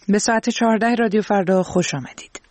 به ساعت 14 رادیو فردا خوش آمدید.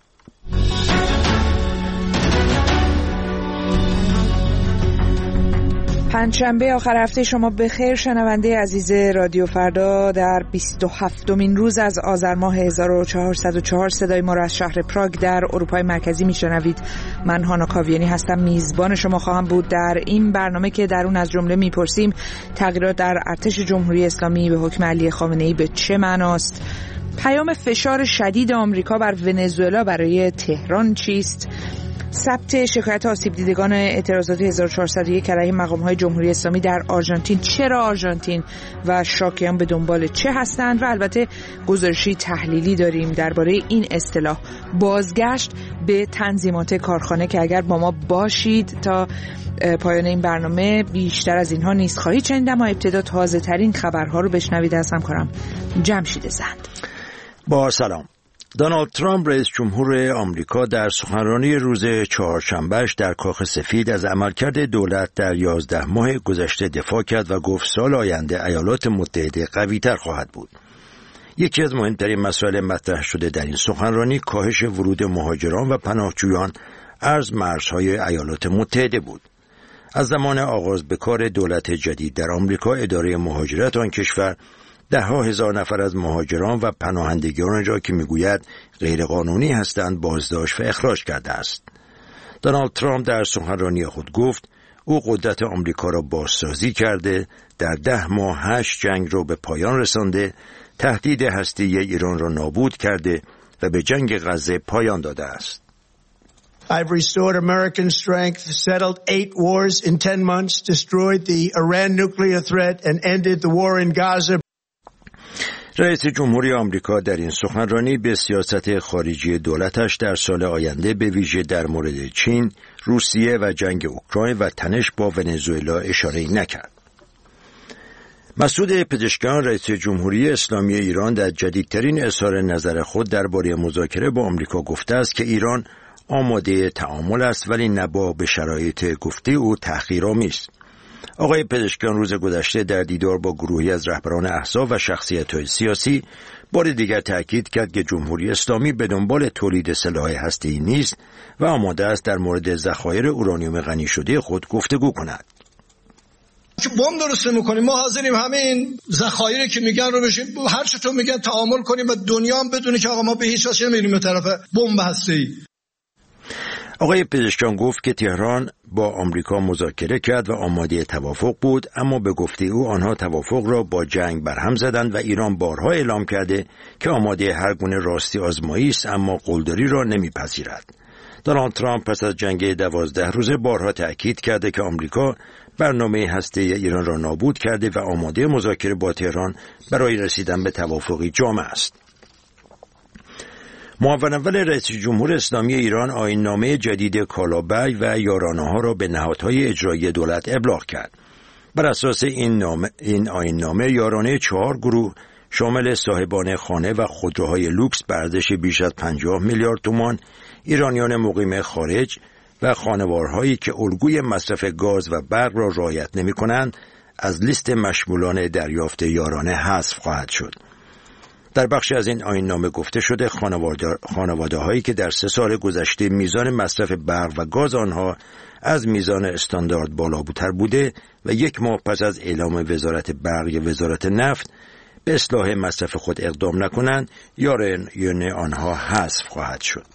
پنجشنبه آخر هفته شما بخیر شنونده عزیز رادیو فردا. در 27مین روز از آذر ماه 1404 صدای ما را از شهر پراگ در اروپای مرکزی میشنوید. من هانا کاویانی هستم، میزبان شما خواهم بود در این برنامه که در اون از جمله میپرسیم تغییرات در ارتش جمهوری اسلامی به حکم علی خامنه‌ای به چه معناست؟ پیام فشار شدید آمریکا بر ونزوئلا برای تهران چیست؟ ثبت شکایت آسیب دیدگان اعتراضات 1401 علیه مقام‌های جمهوری اسلامی در آرژانتین، چرا آرژانتین و شاکیان به دنبال چه هستند؟ و البته گزارشی تحلیلی داریم درباره این اصطلاح بازگشت به تنظیمات کارخانه که اگر با ما باشید تا پایان این برنامه بیشتر از اینها نیست خواهید شنید. اما ابتدا تازه ترین خبرها رو بشنوید از همکارم جمشید زند. با سلام. دونالد ترامپ رئیس جمهور آمریکا در سخنرانی روز چهارشنبهش در کاخ سفید از عملکرد دولت در 11 ماه گذشته دفاع کرد و گفت سال آینده ایالات متحده قوی‌تر خواهد بود. یکی از مهمترین مسائل مطرح شده در این سخنرانی کاهش ورود مهاجران و پناهجویان از مرزهای ایالات متحده بود. از زمان آغاز به کار دولت جدید در آمریکا، اداره مهاجرت آن کشور ده‌ها هزار نفر از مهاجران و پناهندگان را که میگوید غیرقانونی هستند بازداشت و اخراج کرده است. دونالد ترامپ در سخنرانی خود گفت او قدرت آمریکا را بازسازی کرده، در 10 ماه 8 جنگ را به پایان رسانده، تهدید هسته‌ای ایران را نابود کرده و به جنگ غزه پایان داده است. I've restored American strength, settled 8 wars in 10 months, destroyed the Iran nuclear threat and ended the war in Gaza. رئیس جمهوری آمریکا در این سخنرانی به سیاست خارجی دولتش در سال آینده به ویژه در مورد چین، روسیه و جنگ اوکراین و تنش با ونزوئلا اشاره نکرد. مسعود پزشکیان رئیس جمهوری اسلامی ایران در جدیدترین اظهار نظر خود درباره مذاکره با آمریکا گفته است که ایران آماده تعامل است ولی نه به شرایط گفته او تحقیرآمیز است. آقای پزشکیان روز گذشته در دیدار با گروهی از رهبران احزاب و شخصیت‌های سیاسی بار دیگر تأکید کرد که جمهوری اسلامی به دنبال تولید سلاح هسته‌ای نیست و آماده است در مورد ذخایر اورانیوم غنی شده خود گفتگو کند. که بمب درست می‌کنیم، ما حاضریم همه این ذخایری که میگن رو بشیم هر چطور میگن تعامل کنیم و دنیا هم بدونه که آقا ما به هیچ وجه نمیریم به طرف بمب هسته‌ای. آقای پزشکیان گفت که تهران با آمریکا مذاکره کرد و آماده توافق بود، اما به گفته او آنها توافق را با جنگ برهم زدند و ایران بارها اعلام کرده که آماده هر گونه راستی آزمایی است اما قلدری را نمیپذیرد. دونالد ترامپ پس از جنگ 12 روزه بارها تأکید کرده که آمریکا برنامه هسته‌ای ایران را نابود کرده و آماده مذاکره با تهران برای رسیدن به توافقی جامع است. معاون اول رئیس جمهور اسلامی ایران آیین‌نامه جدید کالابگ و یارانه‌ها را به نهادهای اجرایی دولت ابلاغ کرد. بر اساس این آیین‌نامه یارانه 4 گروه شامل صاحبان خانه و خودروهای لوکس به ارزش بیش از 50 میلیارد تومان، ایرانیان مقیم خارج و خانوارهایی که الگوی مصرف گاز و برق را رعایت نمی‌کنند از لیست مشمولان دریافت یارانه حذف خواهد شد. در بخشی از این آیین‌نامه گفته شده خانواده‌هایی که در 3 سال گذشته میزان مصرف برق و گاز آنها از میزان استاندارد بالاتر بوده و 1 ماه پس از اعلام وزارت برق یا وزارت نفت به اصلاح مصرف خود اقدام نکنند، یارانه آنها حذف خواهد شد.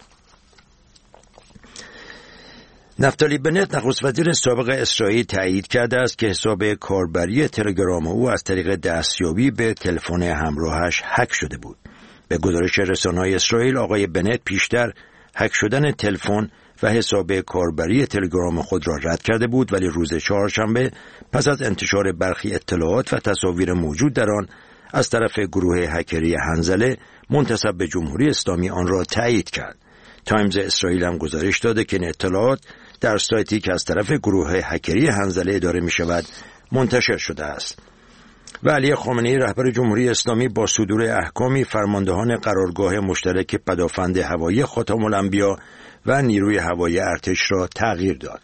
نفتالی بنت نخست وزیر سابق اسرائیل تایید کرده است که حساب کاربری تلگرام او از طریق دستیابی به تلفن همراهش هک شده بود. به گزارش رسانه‌های اسرائیل آقای بنت پیشتر هک شدن تلفن و حساب کاربری تلگرام خود را رد کرده بود، ولی روز چهارشنبه پس از انتشار برخی اطلاعات و تصاویر موجود در آن از طرف گروه هکری حنظله منتسب به جمهوری اسلامی آن را تایید کرد. تایمز اسرائیل هم گزارش داده که این اطلاعات در سایتی که از طرف گروه هکری حنظله اداره می شود منتشر شده است. و علی خامنه‌ای رهبر جمهوری اسلامی با صدور احکامی فرماندهان قرارگاه مشترک پدافند هوایی خاتم الانبیا و نیروی هوایی ارتش را تغییر داد.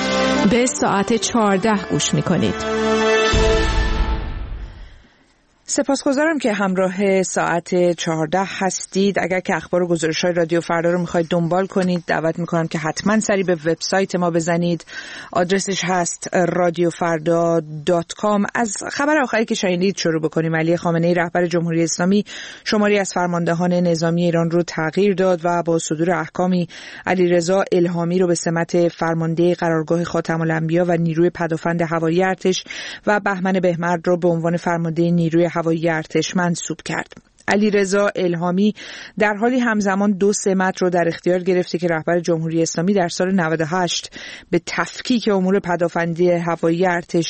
به ساعت 14 گوش می کنید. سپاسگزارم که همراه ساعت 14 هستید. اگر که اخبار و گزارش‌های رادیو فردا رو می‌خواید دنبال کنید، دعوت می‌کنم که حتما سری به وبسایت ما بزنید. آدرسش هست radiofarda.com. از خبر آخری که شنیدید شروع بکنیم. علی خامنه‌ای رهبر جمهوری اسلامی شماری از فرماندهان نظامی ایران رو تغییر داد و با صدور احکامی علیرضا الهامی رو به سمت فرمانده قرارگاه خاتم الانبیا و نیروی پدافند هوایی ارتش و بهمن بهمرد رو به عنوان فرمانده نیروی هوایی ارتش منصوب کرد. علیرضا الهامی در حالی همزمان 2 سمت رو در اختیار گرفته که رهبر جمهوری اسلامی در سال 98 به تفکیک امور پدافندی هوایی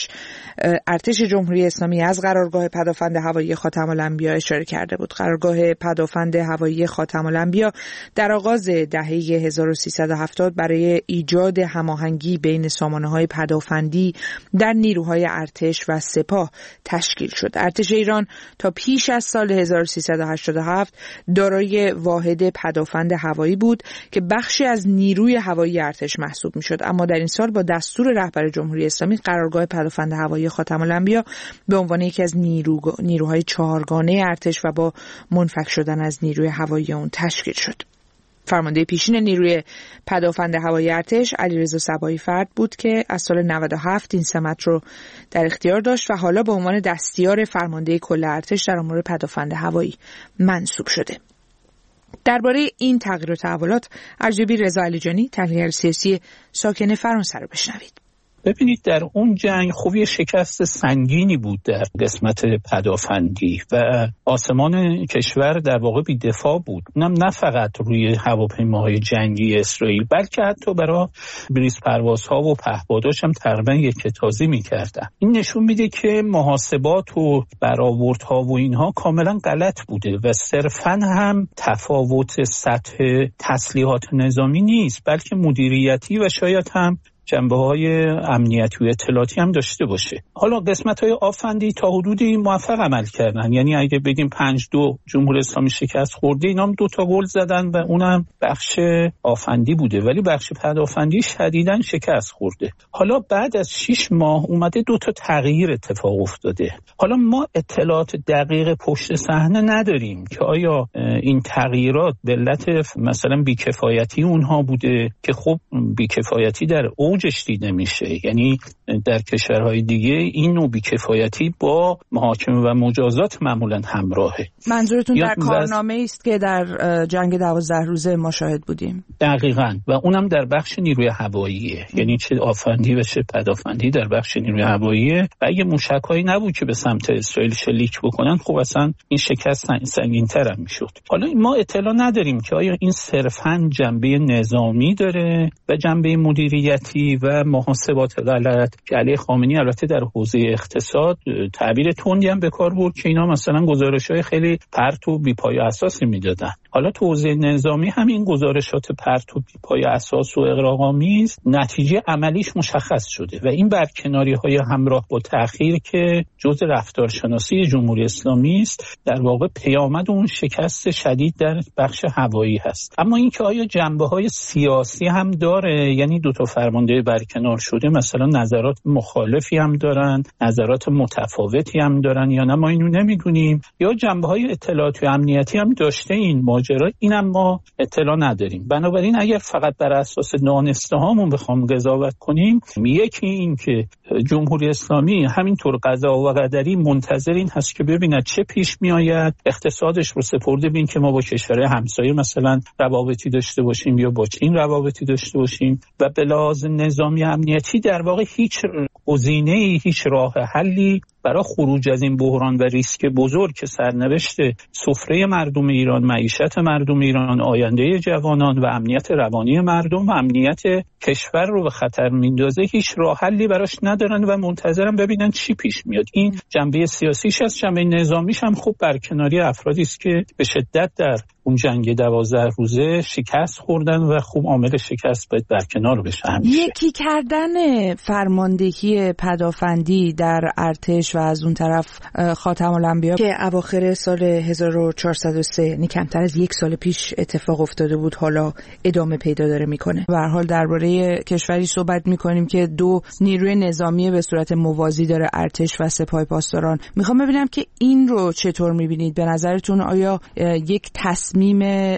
ارتش جمهوری اسلامی از قرارگاه پدافند هوایی خاتم الانبیا اشاره کرده بود. قرارگاه پدافند هوایی خاتم الانبیا در آغاز دهه 1370 برای ایجاد هماهنگی بین سامانه‌های پدافندی در نیروهای ارتش و سپاه تشکیل شد. ارتش ایران تا پیش از سال 1387 دارای واحد پدافند هوایی بود که بخشی از نیروی هوایی ارتش محسوب میشد، اما در این سال با دستور رهبر جمهوری اسلامی قرارگاه پدافند هوایی خاتم الانبیا به عنوان یکی از نیروهای 4گانه ارتش و با منفک شدن از نیروی هوایی اون تشکیل شد. فرمانده پیشین نیروی پدافند هوایی ارتش علیرضا صباحی فرد بود که از سال 97 این سمت رو در اختیار داشت و حالا به عنوان دستیار فرمانده کل ارتش در امور پدافند هوایی منصوب شده. درباره این تغییر و تحولات ارجبی رضا علیجانی، تحلیلگر سیاسی ساکن فرانسه رو بشنوید. ببینید در اون جنگ خب یه شکست سنگینی بود در قسمت پدافندی و آسمان کشور در واقع بی دفاع بود. اونم نه فقط روی هواپیماهای جنگی اسرائیل بلکه حتی برای بریز پروازها و پهپاداش هم تقریبا یکتازی می‌کردن. این نشون میده که محاسبات و برآوردها و اینها کاملا غلط بوده و صرفاً هم تفاوت سطح تسلیحات نظامی نیست بلکه مدیریتی و شاید هم جنبه‌های امنیتی و اطلاعاتی هم داشته باشه. حالا قسمت‌های آفندی تا حدودی موفق عمل کردن، یعنی اگه بگیم 5-2 جمهوری اسلامی شکست خورده، اینا هم 2 تا گل زدن و اونم بخش آفندی بوده، ولی بخش پدافندی شدیداً شکست خورده. حالا بعد از 6 ماه اومده 2 تا تغییر اتفاق افتاده. حالا ما اطلاعات دقیق پشت صحنه نداریم که آیا این تغییرات به علت مثلا بیکفایتی اونها بوده که خب بیکفایتی در اوجش دیده میشه، یعنی در کشورهای دیگه این نوع بی‌کفایتی با محاکمه و مجازات معمولا همراهه. منظورتون در کارنامه است که در جنگ 12 روزه ما شاهد بودیم؟ دقیقاً، و اونم در بخش نیروی هواییه، یعنی چه آفندی و چه پدافندی در بخش نیروی هواییه و اگه موشک‌هایی نبود که به سمت اسرائیل شلیک بکنن خب اصلا این شکست سنگین‌تر هم میشد. حالا ما اطلاع نداریم که آیا این صرفاً جنبه نظامی داره و جنبه مدیریتی و محاسبات غلط که علی خامنه‌ای البته در حوزه اقتصاد تعبیر تندی هم به کار برد که اینا مثلا گزارش‌های خیلی پرت و بی‌پای و اساسی میدادن. حالا تو حوزه نظامی همین گزارشات پرت و بی‌پای اساس و اغراق‌آمیز نتیجه عملیش مشخص شده و این برکناری‌های همراه با تأخیر که جزء رفتارشناسی جمهوری اسلامی است در واقع پیامد اون شکست شدید در بخش هوایی هست. اما این که آیا جنبه‌های سیاسی هم داره، یعنی دو تا فرمانده برکنار شده مثلا نظرات مخالفی هم دارن، نظرات متفاوتی هم دارن یا نه، ما اینو نمیدونیم، یا جنبه‌های اطلاعاتی و امنیتی هم داشته این ماجرا، اینم ما اطلاع نداریم. بنابراین اگر فقط بر اساس دانسته هامون بخوام قضاوت کنیم، یکی این که جمهوری اسلامی همینطور قضا و قدری منتظر این هست که ببیند چه پیش میآید، اقتصادش رو سپرده ببین که ما با کشورهای همسایه مثلا روابطی داشته باشیم یا با چین روابطی داشته باشیم و به لحاظ نظامی امنیتی در واقع هیچ گزینه‌ای، هیچ راه حلی برای خروج از این بحران و ریسک بزرگ که سرنوشت سفره مردم ایران، معیشت مردم ایران، آینده جوانان و امنیت روانی مردم و امنیت کشور رو به خطر میندازه، هیچ راه حلی براش ندارن و منتظرن ببینن چی پیش میاد. این جنبه سیاسیش است. جنبه نظامیش هم خوب برکناری افرادی است که به شدت در اون جنگ 12 روزه شکست خوردن و خوب عامل شکست باید برکنار بشه. یکی کردن فرماندهی پدافندی در ارتش و از اون طرف خاتم الانبیا که اواخر سال 1403 یعنی کمتر از یک سال پیش اتفاق افتاده بود، حالا ادامه پیدا داره میکنه. به هر حال درباره کشوری صحبت میکنیم که دو نیروی نظامی به صورت موازی داره، ارتش و سپاه پاسداران. میخوام ببینم که این رو چطور میبینید؟ به نظرتون آیا یک تصمیم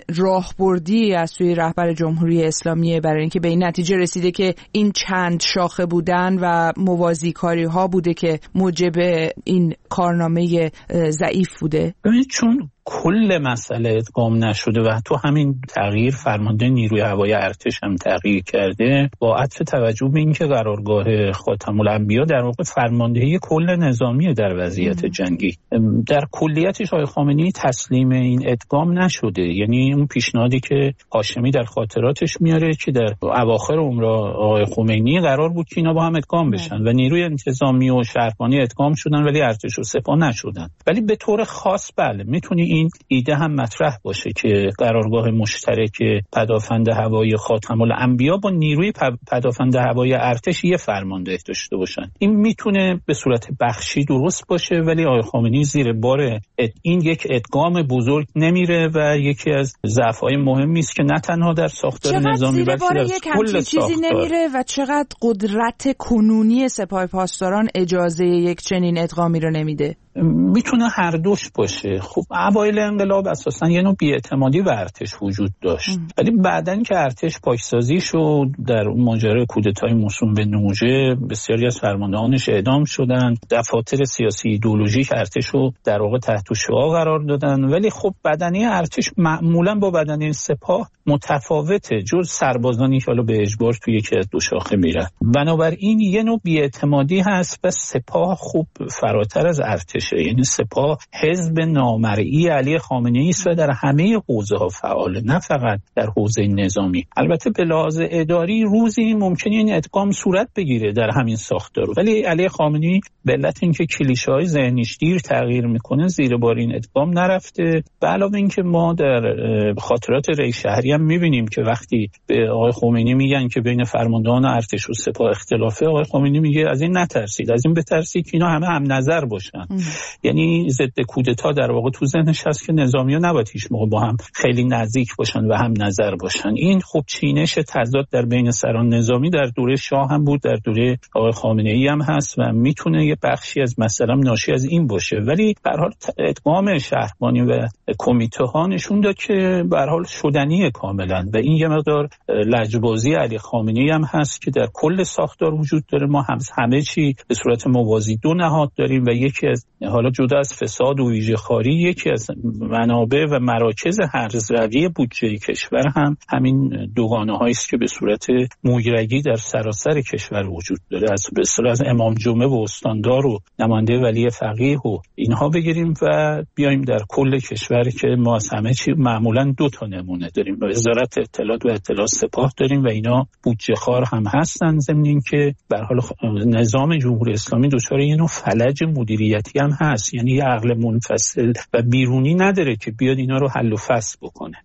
راهبردی از سوی رهبر جمهوری اسلامی برای اینکه به این نتیجه رسیده که این چند شاخه بودن و موازی کاری ها بوده که موجب این کارنامه ضعیف بوده؟ چون کل مسئله ادغام نشده و تو همین تغییر فرمانده نیروی هوایی ارتش هم تغییر کرده، با عطف توجه به اینکه قرارگاه خاتم الانبیا در واقع فرماندهی کل نظامی در وضعیت جنگی، در کلیتش آقای خامنه‌ای تسلیم این ادغام نشده. یعنی اون پیشنهادی که هاشمی در خاطراتش میاره که در اواخر عمر آقای خمینی قرار بود که اینا با هم ادغام بشن و نیروی انتظامی و شهربانی ادغام شدن ولی ارتش و سپاه نشدن. ولی به طور خاص بله میتونی این ایده هم مطرح باشه که قرارگاه مشترک پدافند هوایی خاتم الانبیا با نیروی پدافند هوایی ارتش یه فرمانده داشته باشن. این میتونه به صورت بخشی درست باشه، ولی آقای خامنه‌ای زیر بار این یک ادغام بزرگ نمیره و یکی از ضعف‌های مهمی است که نه تنها در ساختار نظامی بلکه در کل چیزی نمیره و چقدر قدرت کنونی سپاه پاسداران اجازه یک چنین ادغامی رو نمیده. میتونه هر دوش باشه. خب اوایل انقلاب اساسا یه نوع بی‌اعتمادی به ارتش وجود داشت، ولی بعدن که ارتش پاکسازی شد، در ماجرای کودتای موسوم به نوجه بسیاری از فرماندهانش اعدام شدن، دفاتر سیاسی ایدئولوژیک ارتش رو در واقع تحت شعاع قرار دادن. ولی خب بدنه ارتش معمولا با بدنه سپاه متفاوته، جز سربازانی که حالا به اجبار توی یکی از دو شاخه میرن. بنابراین یه نوع بی‌اعتمادی هست و سپاه خوب فراتر از ارتش، یعنی سپاه حزب نامرئی علی خامنه‌ای است و در همه حوزه‌ها فعاله، نه فقط در حوزه نظامی. البته به لحاظ اداری روزی ممکنه این ادغام صورت بگیره در همین ساختار، ولی علی خامنه‌ای به علت اینکه کلیشه‌های ذهنیش دیر تغییر میکنه زیر بار این ادغام نرفته. به علاوه اینکه ما در خاطرات ریش شهری هم میبینیم که وقتی به آقای خمینی میگن که بین فرماندهان ارتش و سپاه اختلافه، آقای خمینی میگه از این نترسید، از این بترسید که اینا همه هم نظر باشن. یعنی ضد کودتا در واقع تو ذهنش هست که نظامی‌ها نباید هیچ موقع با هم خیلی نزدیک باشن و هم نظر باشن. این خب چینش تضاد در بین سران نظامی در دوره شاه هم بود، در دوره آقای خامنه‌ای هم هست و میتونه یه بخشی از مثلا ناشی از این باشه. ولی به هر حال ادغام شهربانی و کمیته ها نشون داد که به هر حال شدنیه کاملا و این یه مقدار لجبازی علی خامنه‌ای هم هست که در کل ساختار وجود داره. ما همه چی به صورت موازی دو نهاد داریم و یکی از حالا جدا از فساد و ویژه‌خواری یکی از منابع و مراکز هرزروی بودجه کشور هم همین دوگانه‌هایی است که به صورت مویرگی در سراسر کشور وجود داره. از به اصطلاح از امام جمعه و استاندار و نماینده ولی فقیه و اینها بگیریم و بیایم در کل کشور که ما از همه چی معمولاً دو تا نمونه داریم. وزارت اطلاعات و اطلاعات سپاه داریم و اینا بودجه خوار هم هستن، ضمن اینکه به هر حال نظام جمهوری اسلامی دچار یه نوع فلج مدیریتی هم هست، یعنی یه عقل منفصل و بیرونی نداره که بیاد اینا رو حل و فصل بکنه.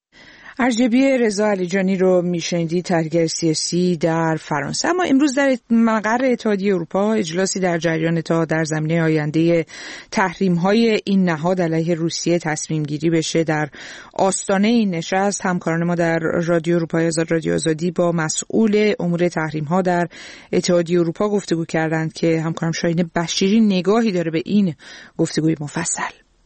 ارجبی رضا علیجانی رو میشنیدی، تحلیلگر سیاسی در فرانسه. اما امروز در مقر اتحادیه اروپا اجلاسی در جریان تا در زمینه آینده تحریم‌های این نهاد علیه روسیه تصمیم گیری بشه. در آستانه این نشست همکاران ما در رادیو اروپای آزاد، رادیو آزادی، با مسئول امور تحریم‌ها در اتحادیه اروپا گفتگو کردند که همکارم شاهین بشیری نگاهی داره به این گفتگوی مفصل.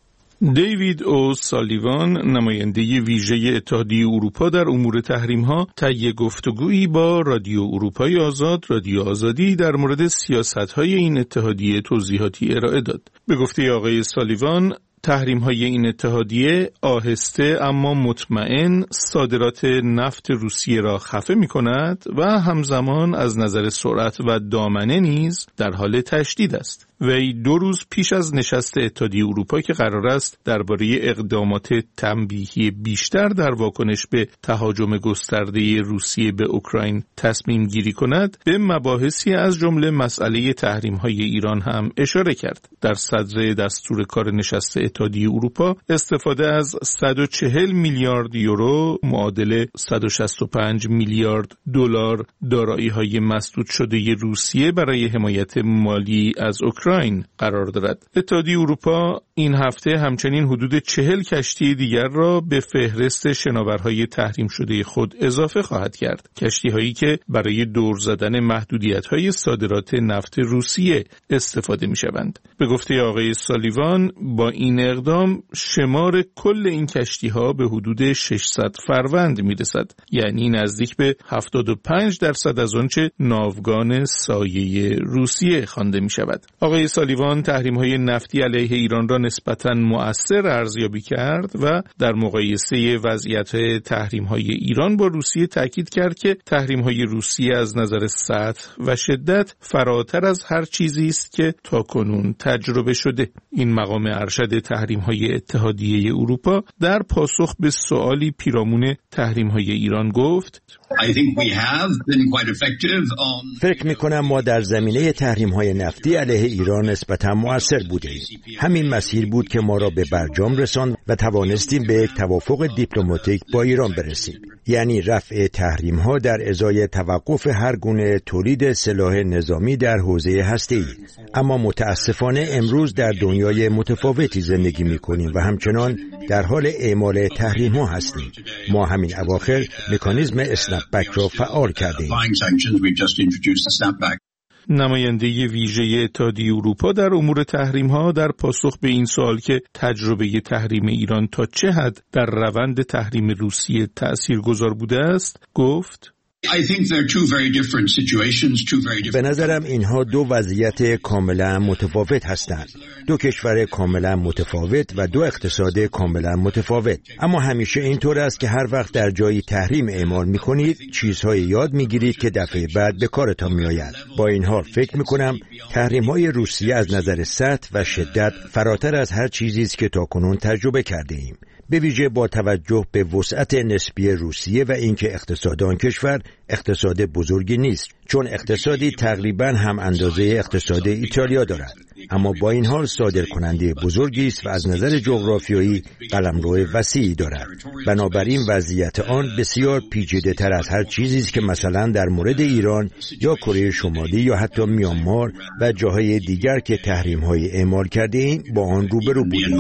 دیوید او سالیوان، نماینده ویژه اتحادیه اروپا در امور تحریم‌ها، طی گفتگویی با رادیو اروپای آزاد، رادیو آزادی، در مورد سیاست‌های این اتحادیه توضیحاتی ارائه داد. به گفته آقای سالیوان، تحریم‌های این اتحادیه آهسته اما مطمئن صادرات نفت روسیه را خفه می‌کند و همزمان از نظر سرعت و دامنه نیز در حال تشدید است. وی 2 روز پیش از نشست اتحادیه اروپا که قرار است درباره اقدامات تنبیهی بیشتر در واکنش به تهاجم گسترده روسیه به اوکراین تصمیم گیری کند، به مباحثی از جمله مسئله تحریم‌های ایران هم اشاره کرد. در صدر دستور کار نشست اتحادیه اروپا استفاده از 140 میلیارد یورو معادل 165 میلیارد دلار دارایی‌های مسدود شده روسیه برای حمایت مالی از اوکراین قرار دارد. اتحادیه اروپا این هفته همچنین حدود 40 کشتی دیگر را به فهرست شناورهای تحریم شده خود اضافه خواهد کرد. کشتی‌هایی که برای دور زدن محدودیت‌های صادرات نفت روسیه استفاده می‌شوند. به گفته آقای سالیوان، با این اقدام شمار کل این کشتی‌ها به حدود 600 فروند می‌رسد، یعنی نزدیک به 75% از آنچه ناوگان سایه روسیه خوانده می‌شود. آقای سالیوان تحریم‌های نفتی علیه ایران را نسبتاً مؤثر ارزیابی کرد و در مقایسه وضعیت تحریم‌های ایران با روسیه تاکید کرد که تحریم‌های روسیه از نظر سطح و شدت فراتر از هر چیزی است که تاکنون تجربه شده. این مقام ارشد تحریم‌های اتحادیه اروپا در پاسخ به سوالی پیرامون تحریم‌های ایران گفت: فکر می‌کنم ما در زمینه تحریم‌های نفتی علیه ایران نسبتاً مؤثر بودیم. همین مسیر بود که ما را به برجام رساند و توانستیم به یک توافق دیپلماتیک با ایران برسیم. یعنی رفع تحریم‌ها در ازای توقف هر گونه تولید سلاح نظامی در حوزه هسته‌ای. اما متاسفانه امروز در دنیای متفاوتی زندگی می‌کنیم و همچنان در حال اعمال تحریم‌ها هستیم. ما همین اواخر مکانیزم اسنپ بک را فعال کردیم. نماینده ویژه اتحادیه اروپا در امور تحریم‌ها در پاسخ به این سوال که تجربه تحریم ایران تا چه حد در روند تحریم روسیه تأثیرگذار بوده است، گفت: به نظرم اینها 2 وضعیت کاملا متفاوت هستند. 2 کشور کاملا متفاوت و 2 اقتصاد کاملا متفاوت. اما همیشه اینطور است که هر وقت در جایی تحریم اعمال می‌کنید، چیزهای یاد می‌گیرید که دفعه بعد به کارتان می‌آید. با این حال فکر می‌کنم تحریم‌های روسیه از نظر سطح و شدت فراتر از هر چیزی است که تاکنون تجربه کرده‌ایم. به ویژه با توجه به وسعت نسبی روسیه و اینکه اقتصاد آن کشور اقتصاد بزرگی نیست، چون اقتصادی تقریباً هم اندازه اقتصاد ایتالیا دارد، اما با این حال صادرکننده بزرگی است و از نظر جغرافیایی قلمرو وسیعی دارد. بنابراین وضعیت آن بسیار پیچیده‌تر از هر چیزی است که مثلا در مورد ایران یا کره شمالی یا حتی میانمار و جاهای دیگر که تحریم‌های اعمال کرده‌ایم با آن روبرو بودیم.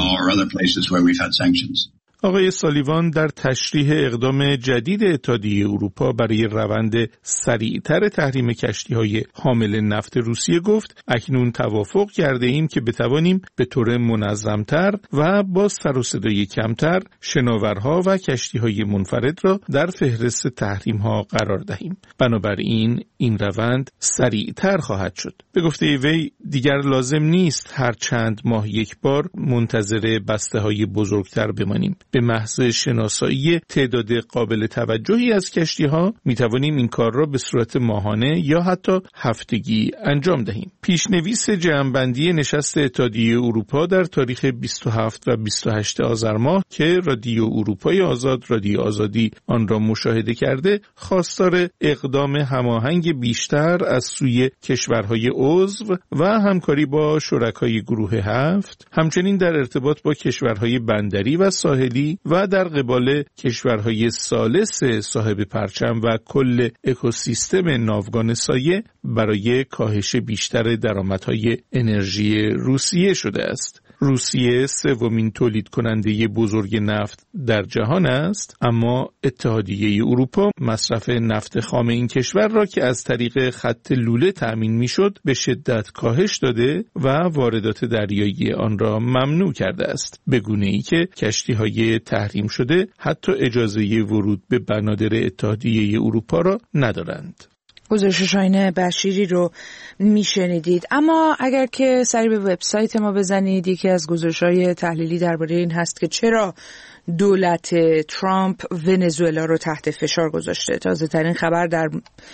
آقای سالیوان در تشریح اقدام جدید اتحادیه اروپا برای روند سریعتر تحریم کشتی‌های حامل نفت روسیه گفت: اکنون توافق کرده ایم که بتوانیم به طور منظمتر و با سر و صدای کمتر شناورها و کشتی‌های منفرد را در فهرست تحریم‌ها قرار دهیم. بنابراین این روند سریعتر خواهد شد. به گفته وی دیگر لازم نیست هر چند ماه یک بار منتظر بسته‌های بزرگتر بمانیم. به محض شناسایی تعداد قابل توجهی از کشتی‌ها می‌توانیم این کار را به صورت ماهانه یا حتی هفتگی انجام دهیم. پیشنویس جمع‌بندی نشست اتحادیه اروپا در تاریخ 27 و 28 آذر ماه که رادیو اروپای آزاد، رادیو آزادی آن را مشاهده کرده، خواستار اقدام هماهنگ بیشتر از سوی کشورهای عضو و همکاری با شرکای گروه 7، همچنین در ارتباط با کشورهای بندری و ساحلی و در قبال کشورهای ثالث صاحب پرچم و کل اکوسیستم ناوگان سایه برای کاهش بیشتر درآمدهای انرژی روسیه شده است. روسیه 3مین تولید کننده بزرگ نفت در جهان است، اما اتحادیه اروپا مصرف نفت خام این کشور را که از طریق خط لوله تأمین میشد به شدت کاهش داده و واردات دریایی آن را ممنوع کرده است، به گونه‌ای که کشتی‌های تحریم شده حتی اجازه ورود به بنادر اتحادیه اروپا را ندارند. گزارش شاهین بشیری رو میشنیدید. اما اگر که سری به وبسایت ما بزنید، یکی از گزارش‌های تحلیلی درباره این هست که چرا دولت ترامپ ونزوئلا رو تحت فشار گذاشته. تازه ترین خبر در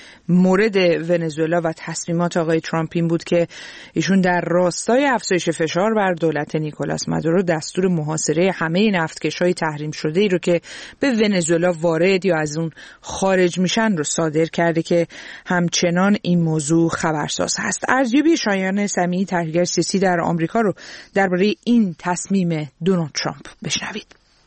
مورد ونزوئلا و تصمیمات آقای ترامپ این بود که ایشون در راستای افزایش فشار بر دولت نیکولاس مادورو دستور محاصره همه نفتکش‌های تحریم شده ای رو که به ونزوئلا وارد یا از اون خارج میشن رو صادر کرده که همچنان این موضوع خبرساز هست. ارزیابی شایان سمیعی، تحلیلگر سیاسی در آمریکا، رو درباره این تصمیم دونالد ترامپ بشنوید.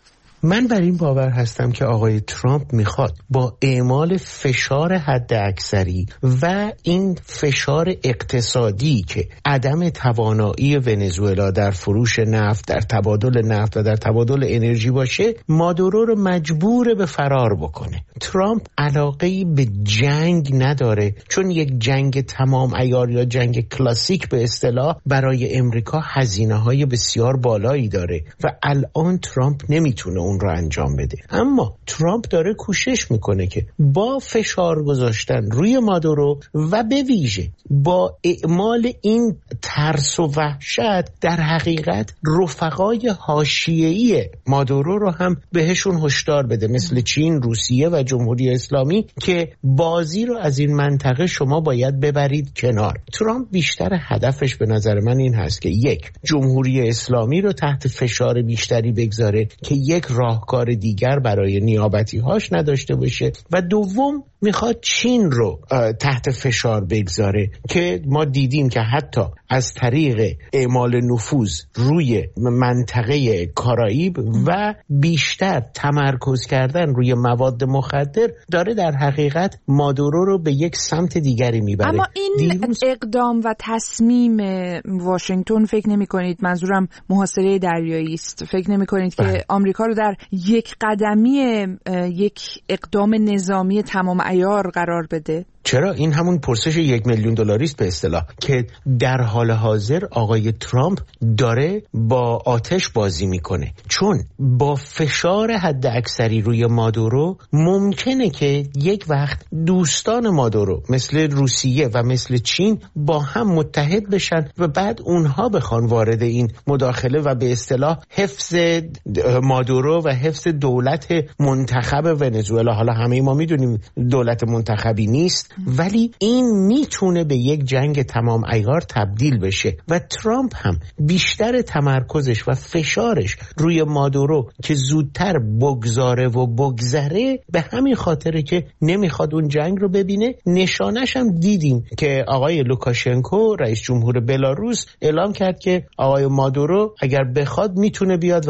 من بر این باور هستم که آقای ترامپ میخواد با اعمال فشار حد اکثری و این فشار اقتصادی که عدم توانایی ونزوئلا در فروش نفت، در تبادل نفت و در تبادل انرژی باشه، مادورو رو مجبور به فرار بکنه. ترامپ علاقه‌ای به جنگ نداره، چون یک جنگ تمام عیار یا جنگ کلاسیک به اصطلاح برای امریکا هزینه‌های بسیار بالایی داره و الان ترامپ نمیتونه اون رو انجام بده. اما ترامپ داره کوشش میکنه که با فشار گذاشتن روی مادورو و به ویژه با اعمال این ترس و وحشت در حقیقت رفقای حاشیه‌ای مادورو رو هم بهشون هشدار بده، مثل چین، روسیه و جمهوری اسلامی، که بازی رو از این منطقه شما باید ببرید کنار. ترامپ بیشتر هدفش به نظر من این هست که یک، جمهوری اسلامی رو تحت فشار بیشتری بگذاره که یک راهکار دیگر برای نیابتی‌هاش نداشته باشه، و دوم میخواد چین رو تحت فشار بگذاره که ما دیدیم که حتی از طریق اعمال نفوذ روی منطقه کارائیب و بیشتر تمرکز کردن روی مواد مخدر داره در حقیقت مادورو رو به یک سمت دیگری میبره. اما این اقدام و تصمیم واشنگتن، فکر نمی کنید، منظورم محاصره دریایی است، فکر نمی کنید که آمریکا رو در یک قدمی یک اقدام نظامی تمام عیار قرار بده؟ چرا؟ این همون پرسش $1,000,000 است به اصطلاح که در حال حاضر آقای ترامپ داره با آتش بازی میکنه، چون با فشار حد اکثری روی مادورو ممکنه که یک وقت دوستان مادورو مثل روسیه و مثل چین با هم متحد بشن و بعد اونها بخوان وارد این مداخله و به اصطلاح حفظ مادورو و حفظ دولت منتخب ونزوئلا. حالا همه ما میدونیم دولت منتخبی نیست، ولی این میتونه به یک جنگ تمام عیار تبدیل بشه و ترامپ هم بیشتر تمرکزش و فشارش روی مادورو که زودتر بگذاره و بگذره به همین خاطره که نمیخواد اون جنگ رو ببینه. نشانش هم دیدیم که آقای لوکاشنکو رئیس جمهور بلاروس اعلام کرد که آقای مادورو اگر بخواد میتونه بیاد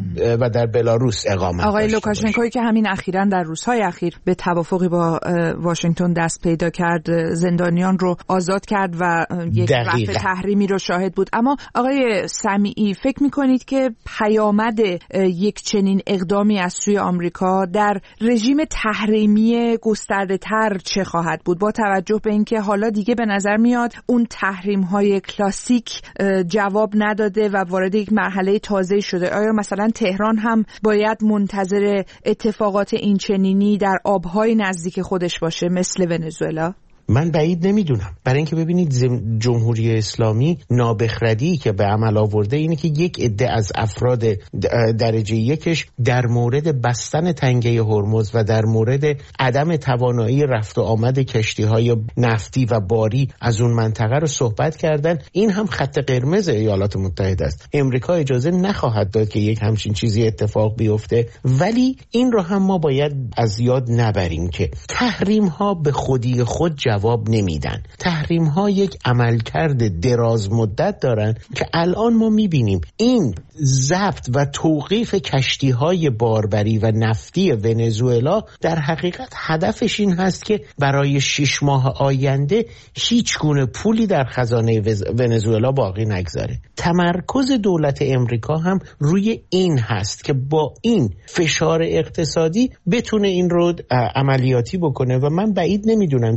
و در بلاروس اقامت. آقای لوکاشنکوی که همین اخیراً در روزهای اخیر به توافقی با واشنگتن دست پیدا کرد، زندانیان رو آزاد کرد و یک رفع تحریمی رو شاهد بود. اما آقای سمیعی، فکر میکنید که پیامد یک چنین اقدامی از سوی آمریکا در رژیم تحریمی گسترده تر چه خواهد بود، با توجه به اینکه حالا دیگه به نظر میاد اون تحریم های کلاسیک جواب نداده و وارد یک مرحله تازه شده؟ آیا مثلا تهران هم باید منتظر اتفاقات این چنینی در آبهای نزدیک خودش باشه مثل ونزوئلا؟ من بعید نمیدونم، برای اینکه ببینید جمهوری اسلامی نابخردی که به عمل آورده اینه که یک عده از افراد درجه یکش در مورد بستن تنگه هرمز و در مورد عدم توانایی رفت و آمد کشتی‌های نفتی و باری از اون منطقه رو صحبت کردن. این هم خط قرمز ایالات متحده است. امریکا اجازه نخواهد داد که یک همچین چیزی اتفاق بیفته، ولی این رو هم ما باید از یاد نبریم که تحریم ها به خودی خود جواب نمیدن. تحریم ها یک عملکرد دراز مدت دارن که الان ما میبینیم این ضبط و توقیف کشتی های باربری و نفتی ونزوئلا در حقیقت هدفش این هست که برای 6 ماه آینده هیچ گونه پولی در خزانه ونزوئلا باقی نگذاره. تمرکز دولت امریکا هم روی این هست که با این فشار اقتصادی بتونه این رو عملیاتی بکنه و من بعید نمیدونم که این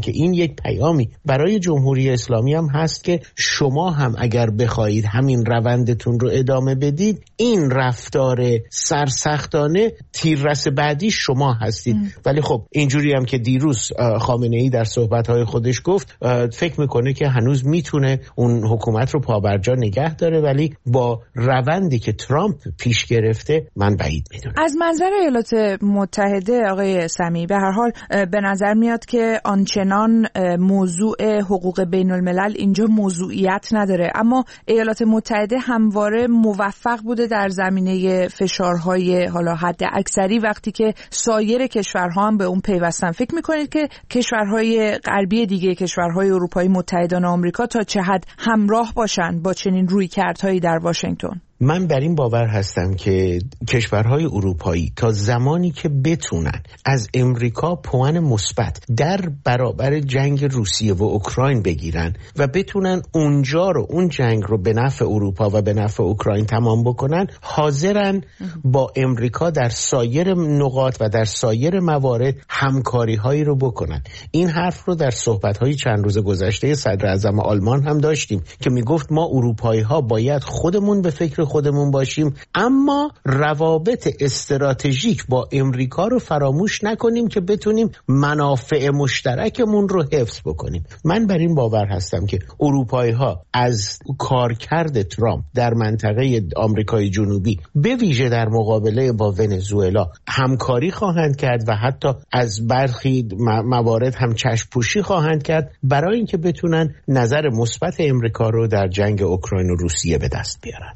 یک پیامی برای جمهوری اسلامی هم هست که شما هم اگر بخواهید همین روندتون رو ادامه بدید، این رفتار سرسختانه تیررس بعدی شما هستید. ولی خب اینجوری هم که دیروز خامنه‌ای در صحبت‌های خودش گفت، فکر میکنه که هنوز میتونه اون حکومت رو پابرجا نگه داره، ولی با روندی که ترامپ پیش گرفته من بعید میدونم. از منظر ایالات متحده آقای سمیع، به هر حال به نظر میاد که آنچنان موضوع حقوق بین الملل اینجا موضوعیت نداره، اما ایالات متحده همواره موفق بوده در زمینه فشارهای حالا حد اکثری وقتی که سایر کشورها هم به اون پیوستن. فکر میکنید که کشورهای غربی دیگه، کشورهای اروپایی متحدان آمریکا تا چه حد همراه باشن با چنین رویکردهایی در واشنگتن؟ من بر این باور هستم که کشورهای اروپایی تا زمانی که بتونن از امریکا پوان مثبت در برابر جنگ روسیه و اوکراین بگیرن و بتونن اونجا رو، اون جنگ رو به نفع اروپا و به نفع اوکراین تمام بکنن، حاضرن با امریکا در سایر نقاط و در سایر موارد همکاری هایی رو بکنن. این حرف رو در صحبت های چند روز گذشته صدر اعظم آلمان هم داشتیم که میگفت ما اروپایی ها باید خودمون به فکر خودمون باشیم، اما روابط استراتژیک با امریکا رو فراموش نکنیم که بتونیم منافع مشترکمون رو حفظ بکنیم. من بر این باور هستم که اروپایی ها از کارکرد ترامپ در منطقه آمریکای جنوبی به ویژه در مقابله با ونزوئلا همکاری خواهند کرد و حتی از برخی موارد هم چشم پوشی خواهند کرد برای اینکه بتونن نظر مثبت امریکا رو در جنگ اوکراین و روسیه به دست بیارن.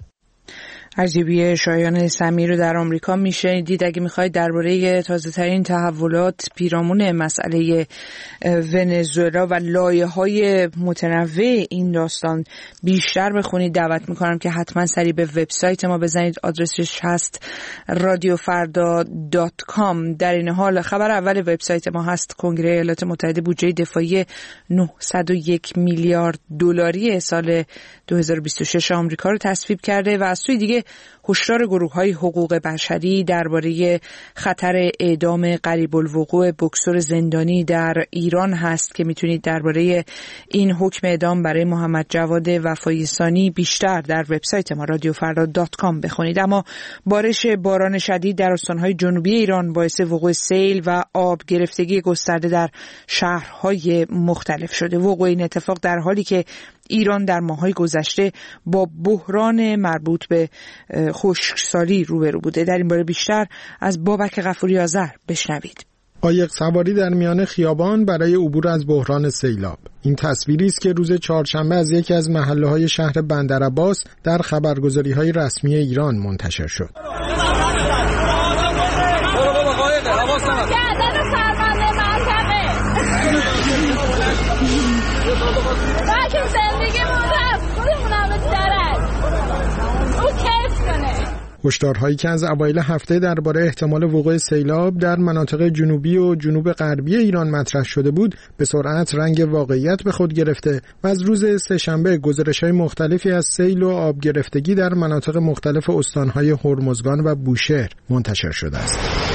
ارجبی شایان سمیع رو در آمریکا میشنیدید. اگه میخواید درباره تازه ترین تحولات پیرامون مسئله ونزوئلا و لایه‌های متنوع این داستان بیشتر بخونید، دعوت میکنم که حتما سری به وبسایت ما بزنید. آدرسش هست radiofarda.com. در این حال خبر اول وبسایت ما هست کنگره ایالات متحده بودجه دفاعی 901 میلیارد دلاری سال 2026 آمریکا رو تصویب کرده و از سوی دیگه هشدار گروه‌های حقوق بشری درباره خطر اعدام قریب الوقوع بوکسور زندانی در ایران هست که میتونید درباره این حکم اعدام برای محمد جواد وفایی ثانی بیشتر در وبسایت ما radiofarda.com بخونید. اما بارش باران شدید در استان‌های جنوبی ایران باعث وقوع سیل و آب گرفتگی گسترده در شهرهای مختلف شده. وقوع این اتفاق در حالی که ایران در ماه‌های گذشته با بحران مربوط به خشکسالی روبرو بوده. در این باره بیشتر از بابک غفوری آذر بشنوید. قایق سواری در میان خیابان برای عبور از بحران سیلاب. این تصویری است که روز چهارشنبه از یکی از محله‌های شهر بندرعباس در خبرگزاری‌های رسمی ایران منتشر شد. هشدارهایی که از اوایل هفته درباره احتمال وقوع سیلاب در مناطق جنوبی و جنوب غربی ایران مطرح شده بود، به سرعت رنگ واقعیت به خود گرفته و از روز سه‌شنبه گزارش‌های مختلفی از سیل و آب گرفتگی در مناطق مختلف استان‌های هرمزگان و بوشهر منتشر شده است.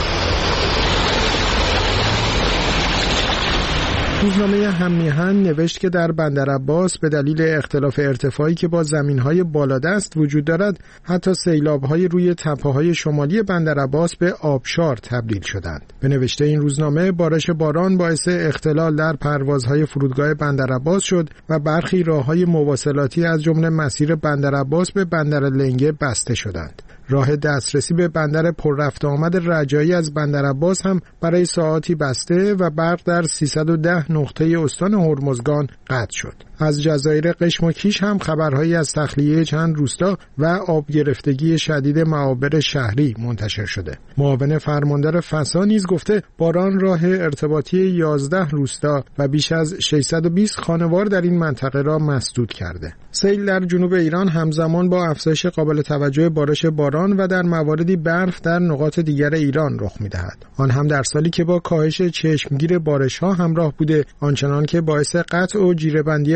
روزنامه هم‌میهن نوشت که در بندرعباس به دلیل اختلاف ارتفاعی که با زمین‌های بالادست وجود دارد، حتی سیلاب‌های روی تپه‌های شمالی بندرعباس به آبشار تبدیل شدند. به نوشته این روزنامه، بارش باران باعث اختلال در پروازهای فرودگاه بندرعباس شد و برخی راه‌های مواصلاتی از جمله مسیر بندرعباس به بندر لنگه بسته شدند. راه دسترسی به بندر پر رفت آمد رجایی از بندرعباس هم برای ساعاتی بسته و برق در 310 نقطه استان هرمزگان قطع شد. از جزایر قشم و کیش هم خبرهایی از تخلیه چند روستا و آب گرفتگی شدید معابر شهری منتشر شده. معاون فرماندار فسا نیز گفته باران راه ارتباطی 11 روستا و بیش از 620 خانوار در این منطقه را مسدود کرده. سیل در جنوب ایران همزمان با افزایش قابل توجه بارش باران و در مواردی برف در نقاط دیگر ایران رخ می‌دهد. آن هم در سالی که با کاهش چشمگیر بارش‌ها همراه بوده، آنچنان که باعث قطع و جیره‌بندی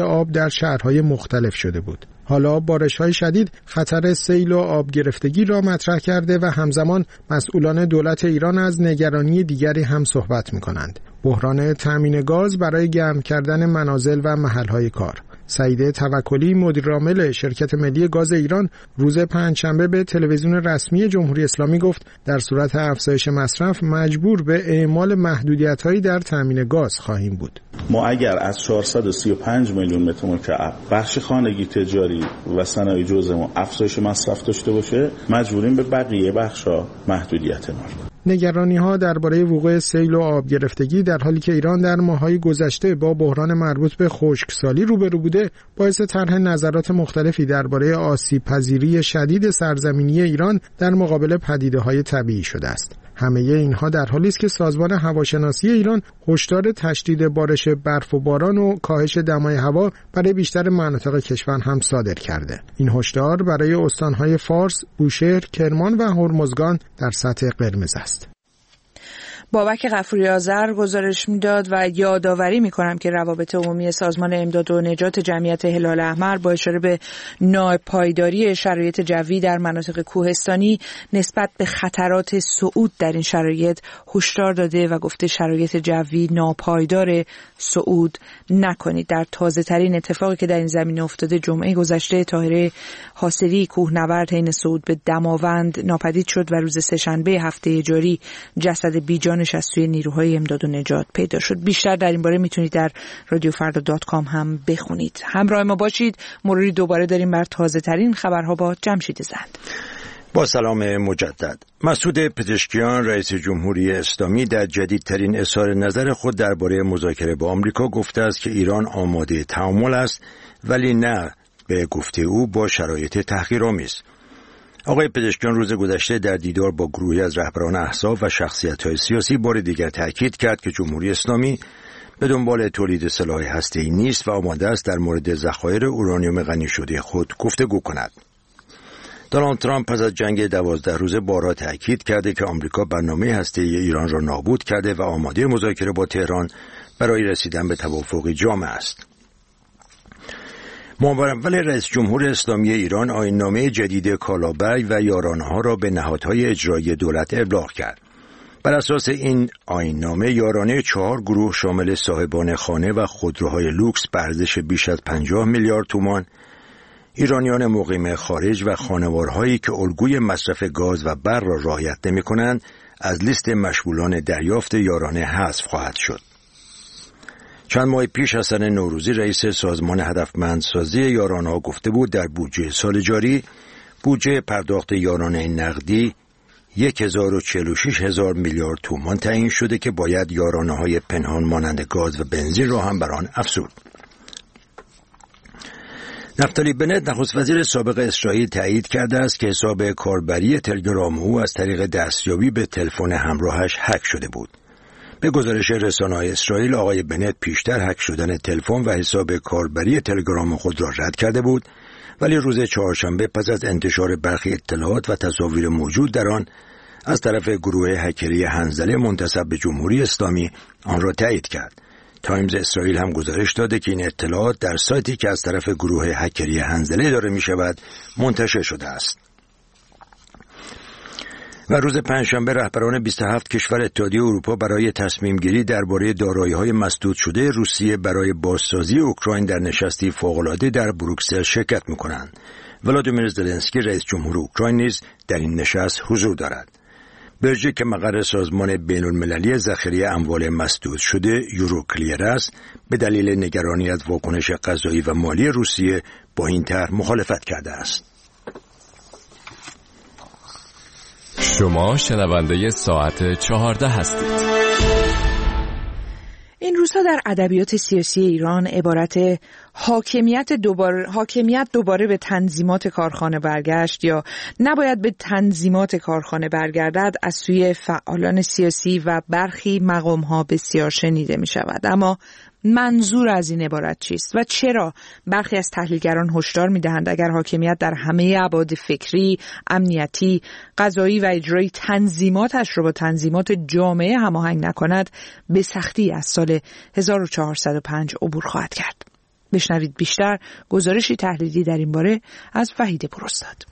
آب در شهرهای مختلف شده بود. حالا بارش‌های شدید خطر سیل و آب گرفتگی را مطرح کرده و همزمان مسئولان دولت ایران از نگرانی دیگری هم صحبت می‌کنند. بحران تامین گاز برای گرم کردن منازل و محل‌های کار. سعیده توکلی مدیرعامل شرکت ملی گاز ایران روز پنجشنبه به تلویزیون رسمی جمهوری اسلامی گفت در صورت افزایش مصرف مجبور به اعمال محدودیت‌هایی در تامین گاز خواهیم بود. ما اگر از 435 میلیون متر مکعب بخش خانگی تجاری و صنایع جزئیمون افزایش مصرف داشته باشه، مجبوریم به بقیه بخش‌ها محدودیت اعمال کنیم. نگرانی‌ها درباره وقوع سیل و آب گرفتگی در حالی که ایران در ماه‌های گذشته با بحران مربوط به خشکسالی روبرو بوده، باعث طرح نظرات مختلفی درباره آسیب‌پذیری شدید سرزمینی ایران در مقابل پدیده‌های طبیعی شده است. همه اینها در حالی است که سازمان هواشناسی ایران هشدار تشدید بارش برف و باران و کاهش دمای هوا برای بیشتر مناطق کشور هم صادر کرده. این هشدار برای استان‌های فارس، بوشهر، کرمان و هرمزگان در سطح قرمز است. بابک غفوری آذر گزارش میداد و یادآوری میکنم که روابط عمومی سازمان امداد و نجات جمعیت هلال احمر با اشاره به ناپایداری شرایط جوی در مناطق کوهستانی نسبت به خطرات صعود در این شرایط هشدار داده و گفته شرایط جوی ناپایدار، صعود نکنید. در تازه ترین اتفاقی که در این زمینه افتاده جمعه گذشته طاهره حاصری کوهنورد حین صعود به دماوند ناپدید شد و روز سه‌شنبه هفته جاری جسد بیجان از سوی نیروهای امداد و نجات پیدا شد. بیشتر در این باره میتونید در radiofarda.com هم بخونید. همراه ما باشید. مروری دوباره داریم بر تازه ترین خبرها با جمشید زند. با سلام مجدد. مسعود پزشکیان رئیس جمهوری اسلامی در جدیدترین اظهار نظر خود درباره مذاکره با آمریکا گفته است که ایران آماده تعامل است، ولی نه به گفته او با شرایط تحقیرآمیز. آقای پزشکیان روز گذشته در دیدار با گروهی از رهبران احزاب و شخصیت‌های سیاسی بار دیگر تاکید کرد که جمهوری اسلامی به دنبال تولید سلاح هسته‌ای نیست و آماده است در مورد ذخایر اورانیوم غنی شده خود گفتگو کند. دونالد ترامپ پس از جنگ 12 روزه بارها تاکید کرده که آمریکا برنامه هسته‌ای ایران را نابود کرده و آماده مذاکره با تهران برای رسیدن به توافقی جامع است. معاون اول رئیس جمهور اسلامی ایران آیین‌نامه جدید کالابرگ و یارانه‌ها را به نهادهای اجرایی دولت ابلاغ کرد. بر اساس این آیین‌نامه یارانه 4 گروه شامل صاحبان خانه و خودروهای لوکس به ارزش بیش از 50 میلیارد تومان، ایرانیان مقیم خارج و خانوارهایی که الگوی مصرف گاز و برق را رعایت نمی‌کنند از لیست مشمولان دریافت یارانه حذف خواهد شد. چند ماه پیش حسن نوروزی رئیس سازمان هدفمندسازی یارانه‌ها گفته بود در بودجه سال جاری بودجه پرداخت یارانه نقدی 1046,000 میلیارد تومان تعیین شده که باید یارانه‌های پنهان مانند گاز و بنزین را هم بر آن افزود. نفتالی بنت نخست وزیر سابق اسرائیل تایید کرده است که حساب کاربری تلگرام او از طریق دستیابی به تلفن همراهش هک شده بود. به گزارش رسانه‌های اسرائیل آقای بنت پیشتر هک شدن تلفن و حساب کاربری تلگرام خود را رد کرده بود، ولی روز چهارشنبه پس از انتشار برخی اطلاعات و تصاویر موجود در آن از طرف گروه هکری حنظله منتسب به جمهوری اسلامی آن را تایید کرد. تایمز اسرائیل هم گزارش داده که این اطلاعات در سایتی که از طرف گروه هکری حنظله داره می شود منتشر شده است. و روز پنجشنبه رهبران 27 کشور اتحادیه اروپا برای تصمیم گیری درباره دارایی‌های مسدود شده روسیه برای بازسازی اوکراین در نشستی فوق‌العاده در بروکسل شرکت می‌کنند. ولادیمیر زلنسکی رئیس جمهور اوکراین نیز در این نشست حضور دارد. بلژیک که مقر سازمان بین‌المللی ذخیره اموال مسدود شده یوروکلیر است، به دلیل نگرانی از واکنش قضایی و مالی روسیه با این طرح مخالفت کرده است. شما شنونده ساعت 14 هستید. این روزها در ادبیات سیاسی ایران عبارت حاکمیت دوباره به تنظیمات کارخانه برگشت یا نباید به تنظیمات کارخانه برگردد از سوی فعالان سیاسی و برخی مقام‌ها بسیار شنیده می شود. اما منظور از این عبارت چیست و چرا برخی از تحلیلگران هشدار می‌دهند اگر حاکمیت در همه ابعاد فکری، امنیتی، قضایی و اجرایی تنظیماتش را با تنظیمات جامعه هماهنگ نکند به سختی از سال 1405 عبور خواهد کرد؟ بشنوید بیشتر گزارشی تحلیلی در این باره از وحید پراستاد.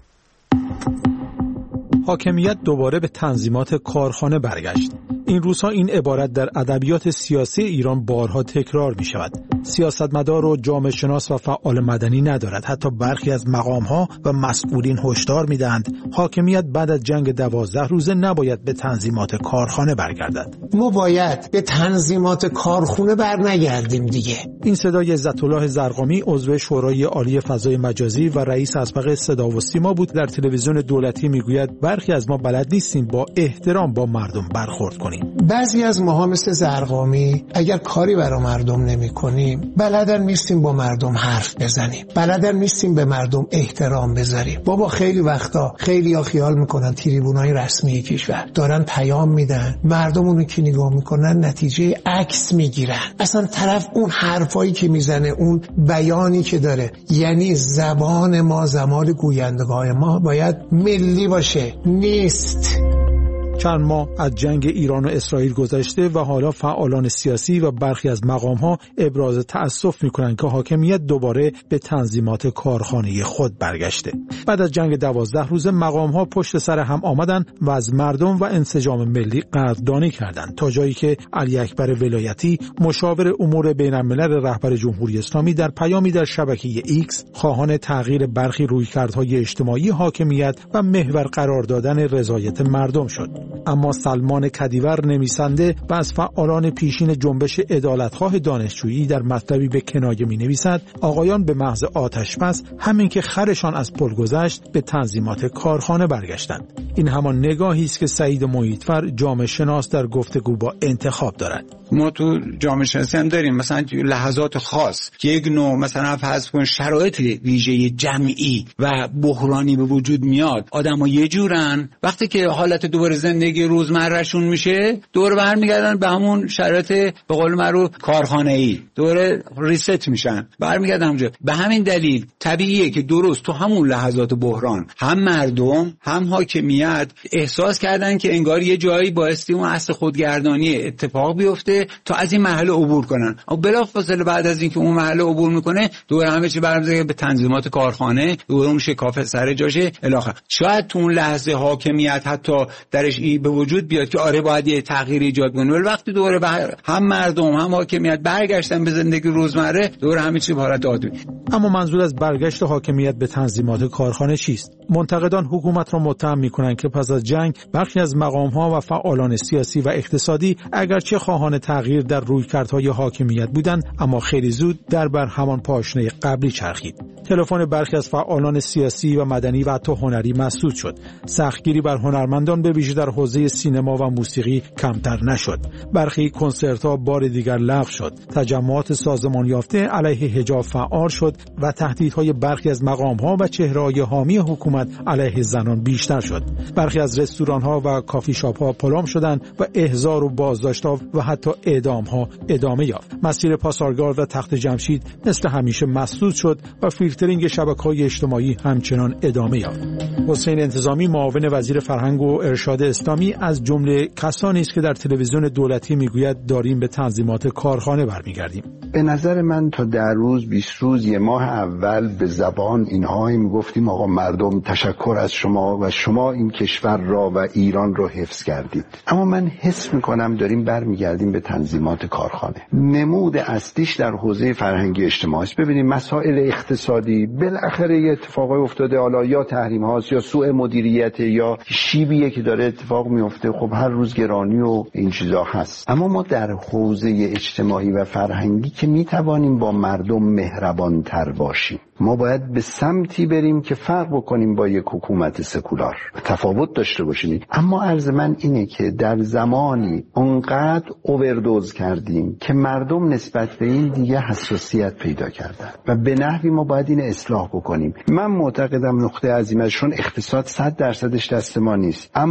حاکمیت دوباره به تنظیمات کارخانه برگشت. این روزها این عبارت در ادبیات سیاسی ایران بارها تکرار می شود. سیاستمدار و جامعه شناس و فعال مدنی ندارد. حتی برخی از مقامها و مسئولین هشدار می دهند حاکمیت بعد از جنگ 12 روزه نباید به تنظیمات کارخانه برگردد. ما باید به تنظیمات کارخانه برنگردیم دیگه. این صدای عزت‌الله زرقامی عضو شورای عالی فضای مجازی و رئیس اسبق صدا و سیما بود. در تلویزیون دولتی میگوید برخی از ما بلد نیستیم با احترام با مردم برخورد کنیم. بعضی از ماها مثل زرقامی اگر کاری برای مردم نمی کنیم بلدن نیستیم با مردم حرف بزنیم، بلدن نیستیم به مردم احترام بذاریم. بابا خیلی وقتا خیلی‌ها خیال میکنن تریبونای رسمی کشور دارن پیام میدن، مردم اونو که نگاه میکنن نتیجه عکس میگیرن. اصلا طرف اون حرفایی که میزنه، اون بیانی که داره، یعنی زبان ما، زبان گویندگان ما باید ملی باشه. نیست. چند ماه از جنگ ایران و اسرائیل گذشته و حالا فعالان سیاسی و برخی از مقام‌ها ابراز تأسف می‌کنند که حاکمیت دوباره به تنظیمات کارخانه خود برگشته. بعد از جنگ 12 روزه مقام‌ها پشت سر هم آمدن و از مردم و انسجام ملی قدردانی کردند، تا جایی که علی اکبر ولایتی مشاور امور بین‌الملل رهبر جمهوری اسلامی در پیامی در شبکه ایکس خواهان تغییر برخی رویکردهای اجتماعی حاکمیت و محور قرار دادن رضایت مردم شد. اما سلمان کدیور نویسنده و از فعالان پیشین جنبش عدالتخواه دانشجویی در مطلبی به کنایه می‌نویسد آقایان به محض آتش‌بس همین که خرشان از پل گذشت به تنظیمات کارخانه برگشتند. این همان نگاهی است که سعید محیطفر جامعه شناس در گفتگو با انتخاب دارد. ما تو جامعه شناسی هم داریم مثلا لحظات خاص که یک نوع مثلا فرض کن شرایط ویژه جمعی و بحرانی به وجود میاد، آدم‌ها یه جورن، وقتی که حالت دوباره زندگی روزمرهشون میشه دور برمیگردن به همون شرایط به قول معروف کارخانه‌ای، دوره ریست میشن، برمیگردن اونجا. به همین دلیل طبیعیه که درست تو همون لحظات بحران هم مردم هم حاکمیت احساس کردن که انگار یه جایی بایستی اون اصل خودگردانی اتفاق بیفته تا از این مرحله عبور کنن. اما بلافاصله بعد از اینکه اون مرحله عبور میکنه دوباره همه چی برمیگرده به تنظیمات کارخانه، دوباره اون شکاف سر جاشه الاخر. شاید تو اون لحظه حاکمیت حتی درش به وجود بیاد که آره باید یه تغییر ایجاد کنه، ولی وقتی دوباره هم مردم هم حاکمیت برگشتن به زندگی روزمره دوباره همه چی به حالت عادی. اما منظور از برگشت حاکمیت به تنظیمات کارخانه چیست؟ منتقدان حکومت را متهم می‌کنند که پس از جنگ برخی از مقام‌ها و فعالان سیاسی و اقتصادی اگرچه خواهان تغییر در رویکردهای حاکمیت بودند اما خیلی زود در بر همان پاشنه قبلی چرخید. تلفن برخی از فعالان سیاسی و مدنی و حتی هنری مسدود شد. سختگیری بر هنرمندان به ویژه در حوزه سینما و موسیقی کمتر نشد. برخی کنسرت‌ها بار دیگر لغو شد. تجمعات سازمان یافته علیه حجاب فعال شد و تهدیدهای برخی از مقام‌ها و چهره‌های حامی حکومت علیه زنان بیشتر شد. برخی از رستوران‌ها و کافی شاپ‌ها پلم شدند و احضار و بازداشت‌ها و حتی اعدام‌ها ادامه یافت. مسیر پاسارگاد و تخت جمشید مثل همیشه مسدود شد و فیلترینگ شبکه‌های اجتماعی همچنان ادامه یافت. حسین انتظامی معاون وزیر فرهنگ و ارشاد اسلامی از جمله کسانی است که در تلویزیون دولتی میگوید داریم به تنظیمات کارخانه برمیگردیم. به نظر من تا 10 روز 20 روز یه ماه اول به زبان اینهایی میگفتیم آقا مردم تشکر از شما و شما این کشور را و ایران را حفظ کردید، اما من حس میکنم داریم برمیگردیم به تنظیمات کارخانه. نمود اصلیش در حوزه فرهنگی اجتماعی است. ببینید مسائل اقتصادی بالاخره یه اتفاقی افتاده، حالا یا تحریم هاست یا سوء مدیریت یا شیبیه که داره اتفاق میفته، خب هر روز گرانی و این چیزا هست. اما ما در حوزه اجتماعی و فرهنگی که میتوانیم با مردم مهربان تر باشیم. ما باید به سمتی بریم که فرق بکنیم با یک حکومت سکولار، تفاوت داشته باشیم. اما عرض من اینه که در زمانی اونقدر اووردوز کردیم که مردم نسبت به این دیگه حساسیت پیدا کردن و به نحوی ما باید این اصلاح بکنیم. من معتقدم نقطه عظیمشون اقتصاد 100% دست ما نیست، اما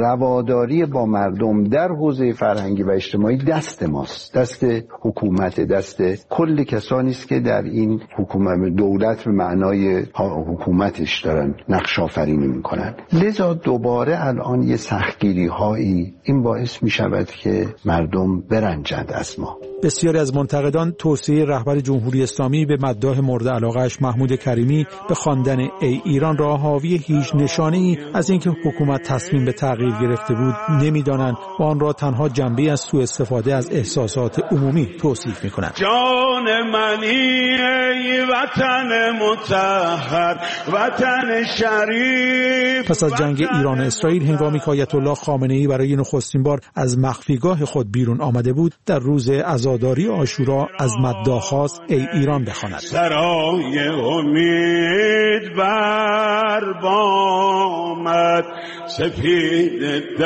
رواداری با مردم در حوزه فرهنگی و اجتماعی دست ماست، دست حکومت، دست کل کسانی است که در این حکومت دولت به معنای حکومتش دارن نقش آفرینی میکنن. لذا دوباره الان یه سختگیری هایی این باعث میشود که مردم برنجند از ما. بسیاری از منتقدان توصیه رهبر جمهوری اسلامی به مداح مورد علاقه‌اش محمود کریمی به خواندن ای ایران را حاوی هیچ نشانه‌ای از اینکه حکومت تصمیم به تغییر گرفته بود نمی‌دانند و آن را تنها جنبه‌ای از سوء استفاده از احساسات عمومی توصیف می‌کنند. جان منی ای وطن مطهر، وطن شریف. پس از جنگ ایران و اسرائیل هنگامی که آیت الله خامنه‌ای برای نخستین بار از مخفیگاه خود بیرون آمده بود، در روز عزاداری عاشورا از مداح خواست ای ایران بخواند. سرای امید بر بامت سپید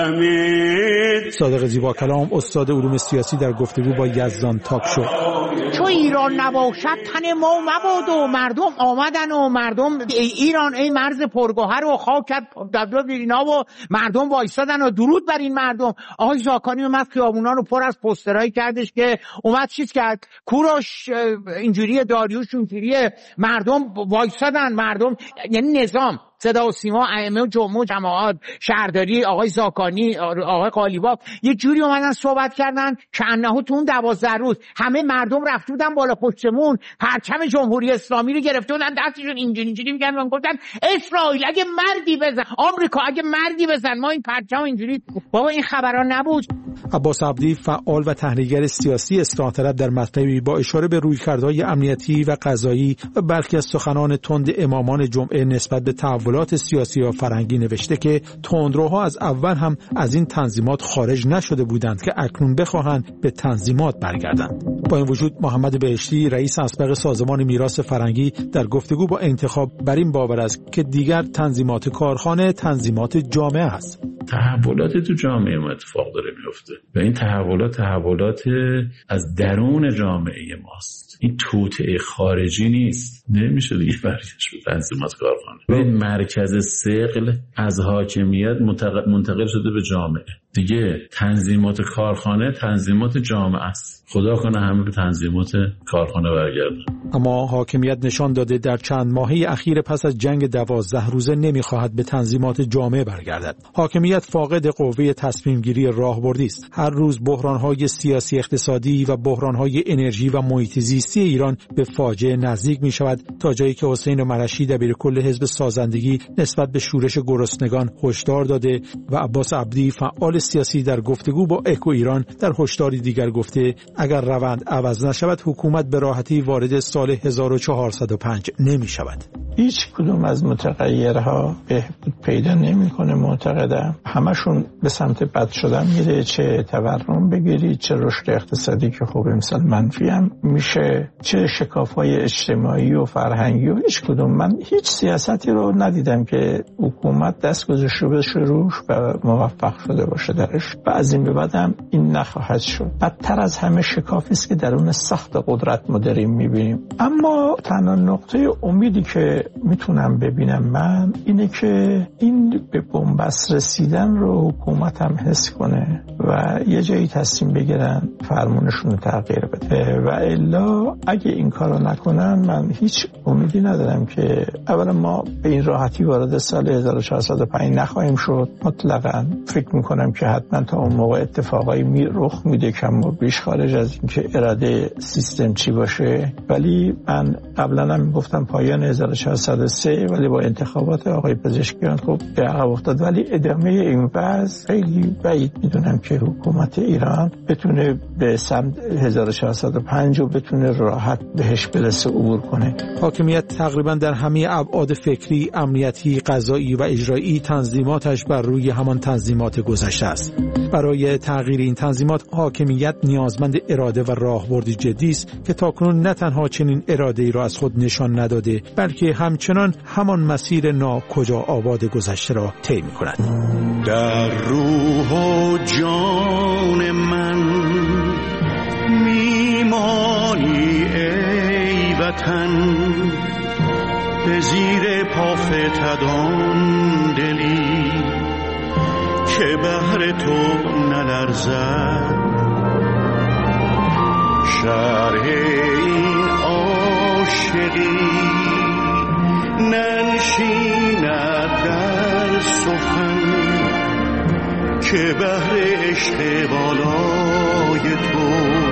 دمید. صادق زیبا کلام، استاد علوم سیاسی، در گفتگو با یزدان تاک شو. چو ایران نباشد تن ما مباد و مردم آمدن و مردم ای ایران ای مرز پرگوهر و خاکت دبدب اینا و مردم وایسادن و درود بر این مردم. آقای زاکانی اومد خیابونا رو پر از پوسترایی کردش که اومد چیز کرد کوروش اینجوری داریوش اونجوری مردم وایسادن، مردم یعنی نظام صدا و سیما ائمه و جماعت شهرداری آقای زاکانی آقای قالیباف یه جوری اومدن صحبت کردن که انه تو اون 12 روز همه مردم رفته بودن بالا پشتمون پرچم جمهوری اسلامی رو گرفته بودن دستشون اینجوری میگن گفتن اسرائیل اگه مردی بزن، آمریکا اگه مردی بزن، ما این پرچم اینجوری. بابا این خبرا نبود. عباس عبدی، فعال و تحلیلگر سیاسی اصلاح طلب، در مطلبی با اشاره به رویکردهای امنیتی و قضایی و برخی از سخنان تند امامان جمعه نسبت به تحولات سیاسی و فرهنگی نوشته که تندروها از اول هم از این تنظیمات خارج نشده بودند که اکنون بخواهند به تنظیمات برگردند. با این وجود محمد بهشتی، رئیس اسبق سازمان میراث فرهنگی، در گفتگو با انتخاب بر این باور است که دیگر تنظیمات کارخانه تنظیمات جامعه است. تحولات تو جامعه ما اتفاق داره میفته و این تحولات از درون جامعه ماست. این توطئه خارجی نیست. نمیشه دیگه برگشت به تنظیمات کارخانه. به مرکز ثقل از حاکمیت منتقل شده به جامعه. دیگه تنظیمات کارخانه تنظیمات جامعه است. خدا کنه همه به تنظیمات کارخانه برگردن. اما حاکمیت نشان داده در چند ماهه اخیر پس از جنگ 12 روزه نمیخواهد به تنظیمات جامعه برگردد. حاکمیت فاقد قوه تصمیم گیری راهبردی است. هر روز بحران‌های سیاسی اقتصادی و بحران‌های انرژی و محیط زیستی ایران به فاجعه نزدیک می‌شود، تا جایی که حسین مرشی دبیرکل حزب سازندگی نسبت به شورش گرسنگان هشدار داده و عباس عبدی، فعال سیاسی، در گفتگو با اکو ایران در هشداری دیگر گفته اگر روند عوض نشود حکومت به راحتی وارد سال 1405 نمی شود. هیچ کدوم از متغیرها بهبود پیدا نمیکنه. معتقدم همشون به سمت بد شدن میره، چه تورم بگیری، چه رشد اقتصادی که خوب امسال منفی هم میشه، چه شکاف‌های اجتماعی و فرهنگی، و هیچ کدوم من هیچ سیاستی رو ندیدم که حکومت دست گذاشته باشه روش و موفق شده باشه درش و از این به بعد هم این نخواهد شد. بدتر از همه شکافی است که درون سخت قدرت ما داریم میبینیم. اما تنها نقطه امیدی که میتونم ببینم من اینه که این به بنبست رسیدن رو حکومت هم حس کنه و یه جایی تصمیم بگیرن فرمونشون رو تغییر بده و الا اگه این کارو نکنن من هیچ امیدی ندارم که اولا ما به این راحتی وارد سال 1405 نخواهیم شد. مطلقاً فکر میکنم که حتما تا اون موقع اتفاقایی رخ میده کم و بیش خارج از اینکه اراده سیستم چی باشه. ولی من قبلا هم گفتم پایان 1403 ولی با انتخابات آقای پزشکیان خب به عقب افتاد، ولی ادامه این وضع خیلی بعید میدونم که حکومت ایران بتونه به سمت 1405 و بتونه راحت بهش برسه عبور کنه. حاکمیت تقریبا در همه ابعاد فکری، امنیتی، قضایی و اجرایی تنظیماتش بر روی همان تنظیمات گذشته است. برای تغییر این تنظیمات حاکمیت نیازمند اراده و راهبردی جدی است که تاکنون نه تنها چنین اراده‌ای را از خود نشان نداده بلکه همچنان همان مسیر ناکجا آباد گذشته را طی می‌کند. در روح و جان من میمانی ای وطن، به زیر پا فتدان دلی که بهر تو نلرزد، شرح این عاشقی ننشیند در سخن، که بهر عشق بالای تو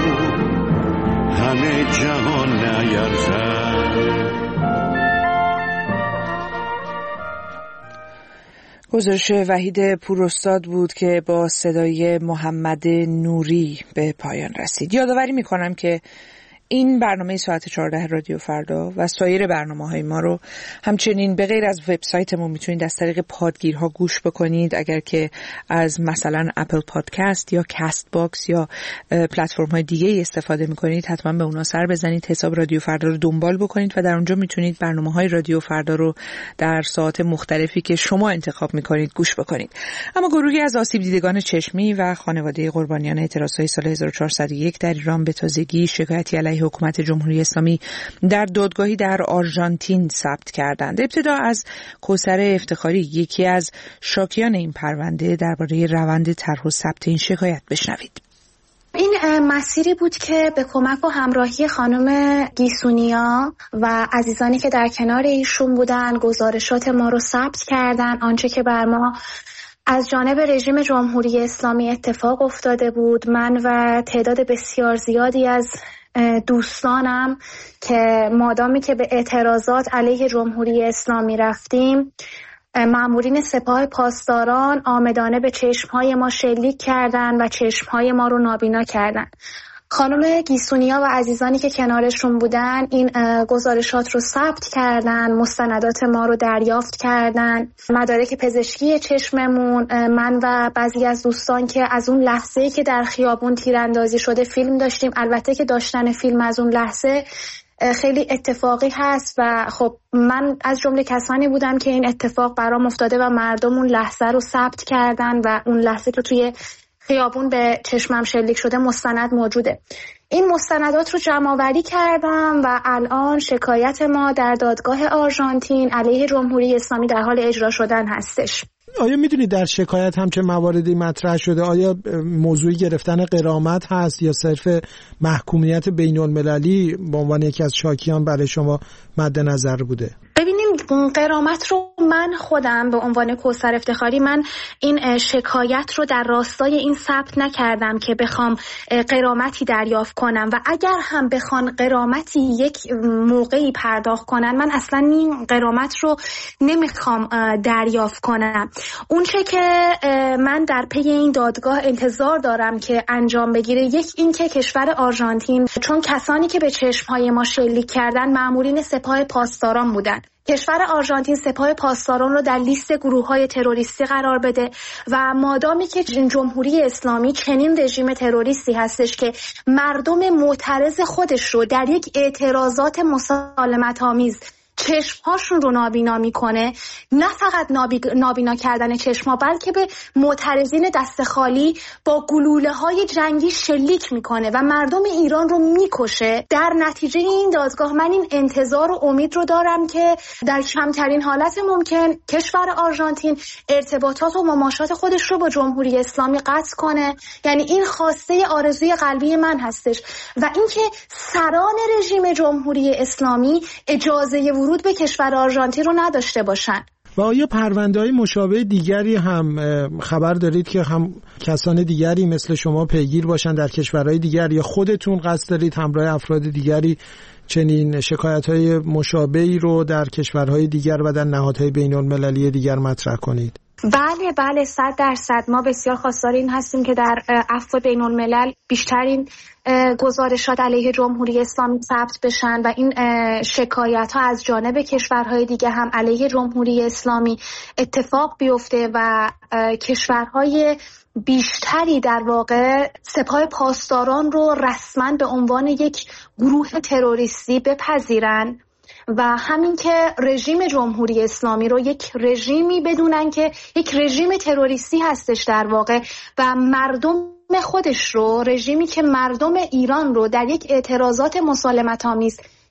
همه جهان نیرزد. گزارش وحید پوراستاد بود که با صدای محمد نوری به پایان رسید. یادآوری میکنم که این برنامه ساعت 14 رادیو فردا و سایر برنامه‌های ما رو همچنین به غیر از وبسایتمون میتونید از طریق پادگیرها گوش بکنید. اگر که از مثلا اپل پادکست یا کست باکس یا پلتفرم‌های دیگه استفاده میکنید، حتما به اونا سر بزنید، حساب رادیو فردا رو دنبال بکنید و در اونجا میتونید برنامه‌های رادیو فردا رو در ساعات مختلفی که شما انتخاب میکنید گوش بکنید. اما گروهی از آسیب دیدگان چشمی و خانواده قربانیان اعتراض‌های سال 1401 در ایران به تازگی شکایتی علیه حکومت جمهوری اسلامی در دادگاهی در آرژانتین ثبت کردند. ابتدا از کوثر افتخاری، یکی از شاکیان این پرونده، درباره روند طرح و ثبت این شکایت بشنوید. این مسیری بود که به کمک و همراهی خانم گیسونیا و عزیزانی که در کنار ایشون بودن گزارشات ما رو ثبت کردن. آنچه که بر ما از جانب رژیم جمهوری اسلامی اتفاق افتاده بود، من و تعداد بسیار زیادی از دوستانم که مادامی که به اعتراضات علیه جمهوری اسلامی رفتیم، مامورین سپاه پاسداران آمدانه به چشمهای ما شلیک کردند و چشمهای ما رو نابینا کردند. خانم گیسونیا و عزیزانی که کنارشون بودن این گزارشات رو ثبت کردن، مستندات ما رو دریافت کردن، مدارک پزشکی چشممون. من و بعضی از دوستان که از اون لحظه‌ای که در خیابون تیراندازی شده فیلم داشتیم، البته که داشتن فیلم از اون لحظه خیلی اتفاقی هست و خب من از جمله کسانی بودم که این اتفاق برام افتاده و مردم اون لحظه رو ثبت کردن و اون لحظه که توی خیابون به چشمم شلیک شده مستند موجوده. این مستندات رو جمع آوری کردم و الان شکایت ما در دادگاه آرژانتین علیه جمهوری اسلامی در حال اجرا شدن هستش. آیا میدونید در شکایت هم چه مواردی مطرح شده؟ آیا موضوعی گرفتن غرامت هست یا صرف محکومیت بین المللی به عنوان یکی از شاکیان برای شما مد نظر بوده؟ ببینیم، غرامت رو من خودم به عنوان کوثر افتخاری من این شکایت رو در راستای این ثبت نکردم که بخوام غرامتی دریافت کنم و اگر هم بخوان غرامتی یک موقعی پرداخت کنن، من اصلا این غرامت رو نمیخوام دریافت کنم. اون چه که من در پی این دادگاه انتظار دارم که انجام بگیره، یک این که کشور آرژانتین، چون کسانی که به چشمهای ما شلیک کردن مامورین سپاه پاسداران بودن، کشور آرژانتین سپاه پاسداران رو در لیست گروه‌های تروریستی قرار بده و مادامی که جمهوری اسلامی چنین رژیم تروریستی هستش که مردم معترض خودش رو در یک اعتراضات مسالمت‌آمیز چشمهاشون رو نابینا میکنه، نه فقط نابینا کردن چشمها بلکه به معترضین دست خالی با گلوله‌های جنگی شلیک میکنه و مردم ایران رو میکشه. در نتیجه این دادگاه من این انتظار و امید رو دارم که در کمترین حالت ممکن کشور آرژانتین ارتباطات و مماشات خودش رو با جمهوری اسلامی قطع کنه. یعنی این خواسته آرزوی قلبی من هستش و اینکه سران رژیم جمهوری اسلامی اجازه ورود به کشور آرژانتین رو نداشته باشن. و آیا پرونده‌های مشابه دیگری هم خبر دارید که هم کسان دیگری مثل شما پیگیر باشن در کشورهای دیگر، یا خودتون قصد دارید همراه افراد دیگری چنین شکایت‌های مشابهی رو در کشورهای دیگر و در نهادهای بین‌المللی دیگر مطرح کنید؟ بله 100% ما بسیار خواستار این هستیم که در عفو بین الملل بیشترین گزارشات علیه جمهوری اسلامی ثبت بشن و این شکایت ها از جانب کشورهای دیگه هم علیه جمهوری اسلامی اتفاق بیفته و کشورهای بیشتری در واقع سپاه پاسداران رو رسما به عنوان یک گروه تروریستی بپذیرن و همین که رژیم جمهوری اسلامی رو یک رژیمی بدونن که یک رژیم تروریستی هستش در واقع و مردم خودش رو، رژیمی که مردم ایران رو در یک اعتراضات مسالمت‌آمیز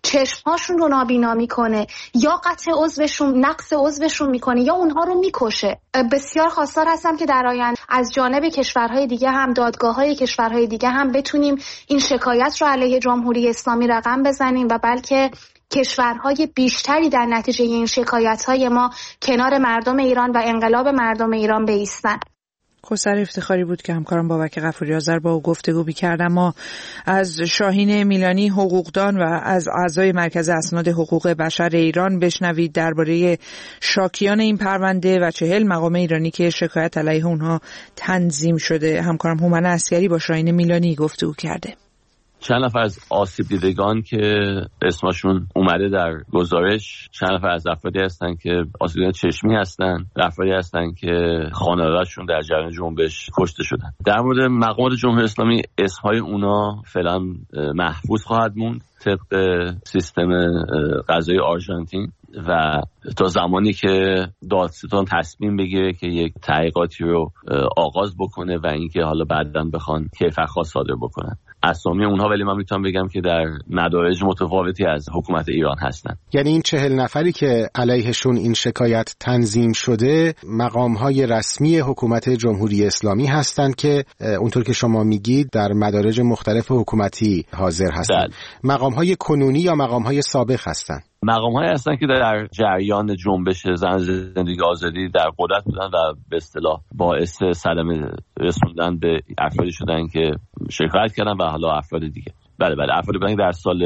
چشمهاشون رو نابینا میکنه یا قطع عضوشون، نقص عضوشون میکنه یا اونها رو میکشه. بسیار خواستار هستم که در آینده از جانب کشورهای دیگه هم، دادگاه‌های کشورهای دیگه هم بتونیم این شکایت رو علیه جمهوری اسلامی رقم بزنیم و بلکه کشورهای بیشتری در نتیجه این شکایت‌های ما کنار مردم ایران و انقلاب مردم ایران بایستن. کوثر افتخاری بود که همکارم بابک غفوری آذر با او گفتگو می‌کردم. ما از شاهین میلانی حقوقدان و از اعضای مرکز اسناد حقوق بشر ایران بشنوید درباره شاکیان این پرونده و 40 مقام ایرانی که شکایت علیه اونها تنظیم شده. همکارم هومن عسکری با شاهین میلانی گفتگو کرده. چند نفر از آسیب دیدگان که اسمشون اومده در گزارش، چند نفر از افرادی هستن که آسیب دیدگان چشمی هستن، افرادی هستن که خانواده‌شون در جریان جنبش کشته شدن. در مورد مقامات جمهوری اسلامی اسمهای اونا فعلا محفوظ خواهد موند طبق سیستم قضایی آرژانتین و تا زمانی که دادستان تصمیم بگیره که یک تحقیقاتی رو آغاز بکنه و اینکه حالا بعداً بخوان کیفرخواست صادر بکنن. اسامی اونها ولی من میتونم بگم که در مدارج متفاوتی از حکومت ایران هستن. یعنی این 40 نفری که علیهشون این شکایت تنظیم شده مقام‌های رسمی حکومت جمهوری اسلامی هستند که اونطور که شما میگید در مدارج مختلف حکومتی حاضر هستند. مقام‌های کنونی یا مقام‌های سابق هستند؟ مقام‌هایی هستن که در جریان جنبش زن زندگی آزادی در قدرت بودن و به اصطلاح باعث صدمه رسوندن به افرادی شدن که شکایت کردن و حالا افراد دیگه. بله افرادی بودن که در سال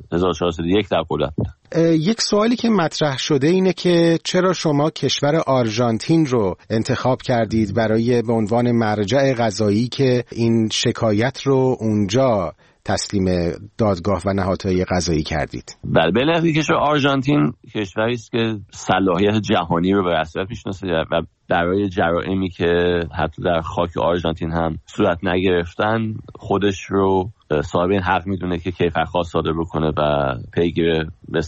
1401 در قدرت بودن. یک سوالی که مطرح شده اینه که چرا شما کشور آرژانتین رو انتخاب کردید برای به عنوان مرجع قضایی که این شکایت رو اونجا تسلیم دادگاه و نهادهای قضایی کردید؟ بله کشور آرژانتین کشوری است که صلاحیت جهانی رو به رسمیت میشناسه و برای جرائمی که حتی در خاک آرژانتین هم صورت نگرفتن خودش رو صاحب این حق میدونه که کیفرخواست صادر بکنه و پیگیر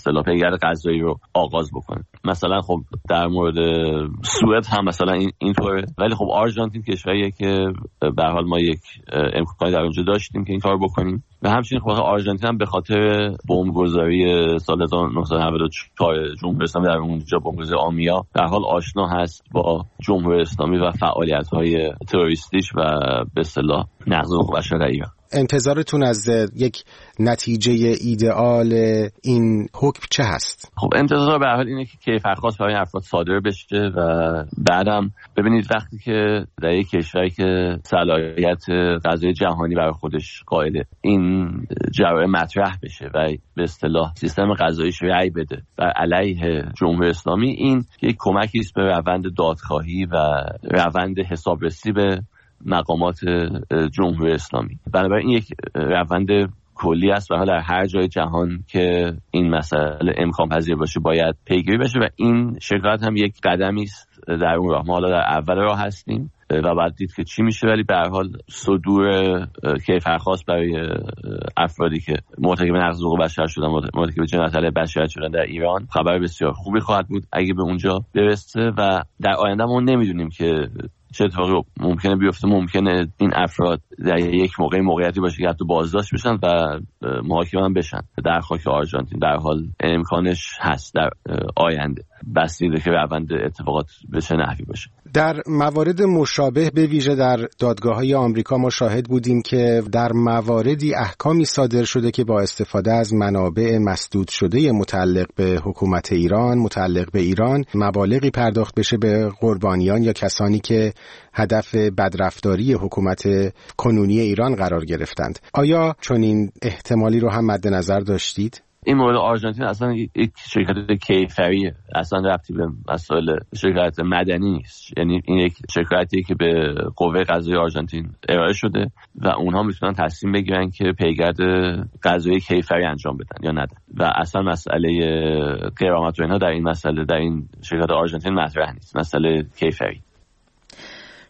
قضایی رو آغاز بکنه. مثلا خب در مورد سوئد هم مثلا اینطوره، ولی خب آرژانتین کشوریه که به هر حال ما یک امکانی در اونجا داشتیم که این کار بکنیم و همچنین خب آرژانتین هم به خاطر بمبگذاری سال 1994 جمهوری اسلامی در اونجا، بمبگذاری آمیا، در حال آشنا هست با جمهوری اسلامی و فعالیت‌های تروریستیش و به اصطلاح نقض حقوق بشر در ایران. انتظارتون از یک نتیجه ایدئال این حکم چه هست؟ خب انتظار به هر حال اینه که کیفرخواست برای افراد صادر بشه و بعدم ببینید وقتی که در یک کشوری که صلاحیت قضایی جهانی برای خودش قائله این جرائم مطرح بشه و به اصطلاح سیستم قضاییش رأی بده بر علیه جمهوری اسلامی، این یک کمکی است به روند دادخواهی و روند حسابرسی به مقامات جمهوری اسلامی. بنابراین این یک روند کلی است و در هر جای جهان که این مسئله امکان پذیر باشه باید پیگیری بشه و این شکایت هم یک قدمی است در اون راه. ما حالا در اول راه هستیم و بعد دید که چی میشه، ولی به هر حال صدور کیفرخواست برای افرادی که مرتکب نقض حقوق بشر شدن، مرتکب جنایت علیه بشریت شدن در ایران خبر بسیار خوبی خواهد بود اگه به اونجا برسه و در آینده ما نمیدونیم که چه اتفاقی ممکنه بیفته. ممکنه این افراد در یک موقعیتی باشه که حتی بازداشت بشن و محاکمه هم بشن در خاک آرژانتین. در حال امکانش هست در آینده، بسیده که روند اتفاقات به چه نحوی باشه. در موارد مشابه به ویژه در دادگاه‌های آمریکا ما شاهد بودیم که در مواردی احکامی صادر شده که با استفاده از منابع مسدود شده متعلق به حکومت ایران، متعلق به ایران، مبالغی پرداخت بشه به قربانیان یا کسانی که هدف بدرفتاری حکومت کنونی ایران قرار گرفتند. آیا چنین احتمالی رو هم مد نظر داشتید؟ این مورد آرژانتین اصلا یک شرکت کیفریه، اصلا ربطی به مسائل شرکت مدنی نیست. یعنی این یک شرکتیه که به قوه قضایی آرژانتین ارائه شده و اونها میتونن تصمیم بگیرن که پیگرد قضایی کیفری انجام بدن یا ندن و اصلا مسئله غرامت و اینها در این مسئله در این شرکت آرژانتین مطرح نیست، مسئله کیفری.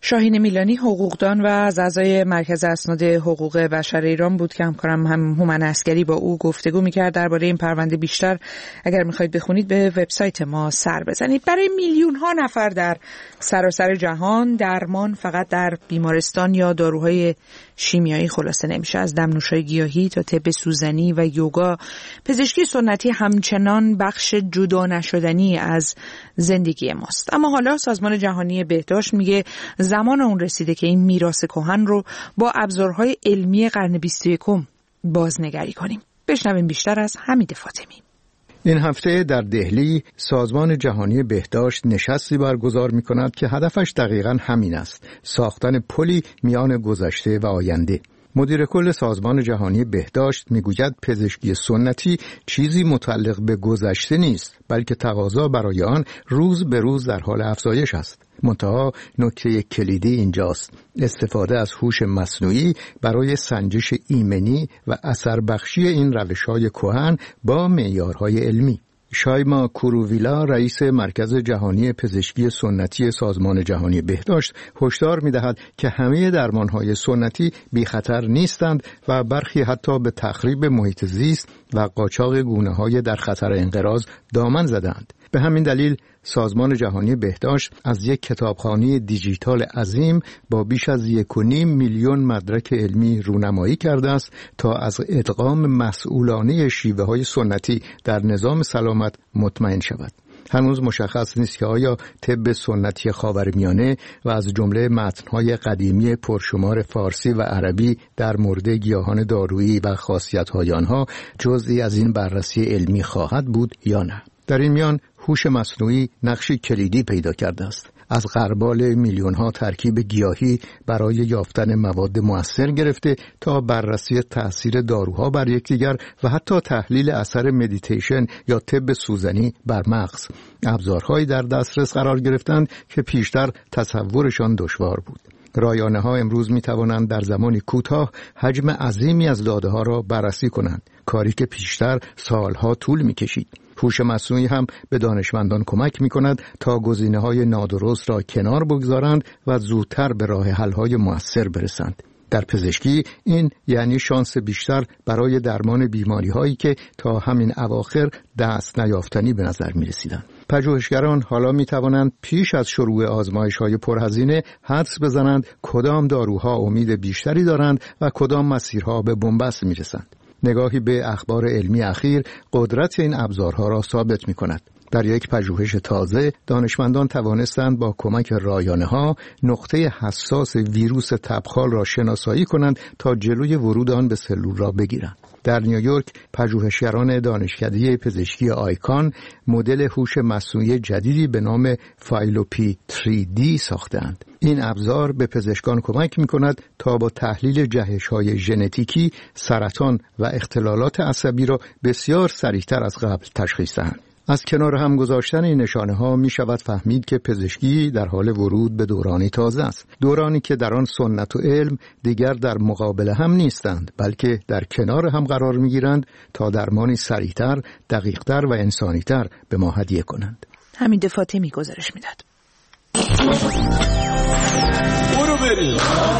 شاهین میلانی حقوقدان و از اعضای مرکز اسناد حقوق بشر ایران بود که همکارم هومن عسگری با او گفتگو می‌کرد. درباره این پرونده بیشتر اگر می‌خواید بخونید به وبسایت ما سر بزنید. برای میلیون‌ها نفر در سراسر جهان درمان فقط در بیمارستان یا داروهای شیمیایی خلاصه نمیشه. از دمنوش‌های گیاهی تا طب سوزنی و یوگا، پزشکی سنتی همچنان بخش جدا نشدنی از زندگی ماست. اما حالا سازمان جهانی بهداشت میگه زمان اون رسیده که این میراث کهن رو با ابزارهای علمی قرن 21 بازنگری کنیم. بشنویم بیشتر از حمید فاطمی. این هفته در دهلی سازمان جهانی بهداشت نشستی برگزار می‌کند که هدفش دقیقاً همین است: ساختن پلی میان گذشته و آینده. مدیر کل سازمان جهانی بهداشت میگوید پزشکی سنتی چیزی متعلق به گذشته نیست، بلکه تقاضا برای آن روز به روز در حال افزایش است. منتها نکته کلیدی اینجاست: استفاده از هوش مصنوعی برای سنجش ایمنی و اثر بخشی این روش‌های کهن با معیارهای علمی. شایما کوروویلا رئیس مرکز جهانی پزشکی سنتی سازمان جهانی بهداشت هشدار می‌دهد که همه درمان‌های سنتی بی خطر نیستند و برخی حتی به تخریب محیط زیست و قاچاق گونه‌های در خطر انقراض دامن زدند. به همین دلیل سازمان جهانی بهداشت از یک کتابخانه دیجیتال عظیم با بیش از 1.5 میلیون مدرک علمی رونمایی کرده است تا از ادغام مسئولانه شیوه‌های سنتی در نظام سلامت مطمئن شود. هنوز مشخص نیست که آیا طب سنتی خاورمیانه و از جمله متن‌های قدیمی پرشمار فارسی و عربی در مورد گیاهان دارویی و خاصیت‌های آنها جزئی از این بررسی علمی خواهد بود یا نه. در این میان هوش مصنوعی نقشی کلیدی پیدا کرده است. از غربال میلیون‌ها ترکیب گیاهی برای یافتن مواد مؤثر گرفته تا بررسی تأثیر داروها بر یکدیگر و حتی تحلیل اثر مدیتیشن یا طب سوزنی بر مغز، ابزارهایی در دسترس قرار گرفتند که پیشتر تصورشان دشوار بود. رایانه‌ها امروز می‌توانند در زمانی کوتاه حجم عظیمی از داده‌ها را بررسی کنند، کاری که پیشتر سالها طول می‌کشید. هوش مصنوعی هم به دانشمندان کمک می‌کند تا گزینه‌های نادرست را کنار بگذارند و زودتر به راه حل‌های مؤثر برسند. در پزشکی این یعنی شانس بیشتر برای درمان بیماری‌هایی که تا همین اواخر دست نیافتنی به نظر می‌رسیدند. پژوهشگران حالا می‌توانند پیش از شروع آزمایش‌های پرهزینه حدس بزنند کدام داروها امید بیشتری دارند و کدام مسیرها به بنبست می‌رسند. نگاهی به اخبار علمی اخیر قدرت این ابزارها را ثابت می‌کند. در یک پژوهش تازه دانشمندان توانستند با کمک رایانه‌ها نقطه حساس ویروس تبخال را شناسایی کنند تا جلوی ورود آن به سلول را بگیرند. در نیویورک پژوهشگران دانشکده پزشکی آیکان مدل هوش مصنوعی جدیدی به نام فایلوپی 3D ساختند. این ابزار به پزشکان کمک می‌کند تا با تحلیل جهش‌های ژنتیکی سرطان و اختلالات عصبی را بسیار سریعتر از قبل تشخیص دهند. از کنار هم گذاشتن این نشانه‌ها می شود فهمید که پزشکی در حال ورود به دورانی تازه است. دورانی که در آن سنت و علم دیگر در مقابل هم نیستند، بلکه در کنار هم قرار می گیرند تا درمانی سریعتر، دقیقتر و انسانیتر به ما هدیه کنند. حمید فاطمی گزارش میداد. برو بریم.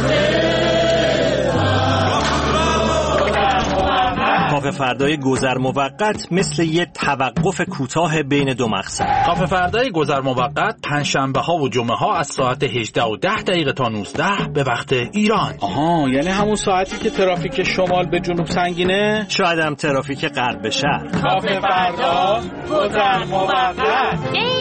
کافه فردای گذر موقت مثل یه توقف کوتاه بین دو مقصد. کافه فردای گذر موقت پنجشنبه ها و جمعه ها از ساعت 18:10 تا 19 به وقت ایران. آها، یعنی همون ساعتی که ترافیک شمال به جنوب سنگینه؟ شاید هم ترافیک غرب به شرق. کافه فردا گذر موقت.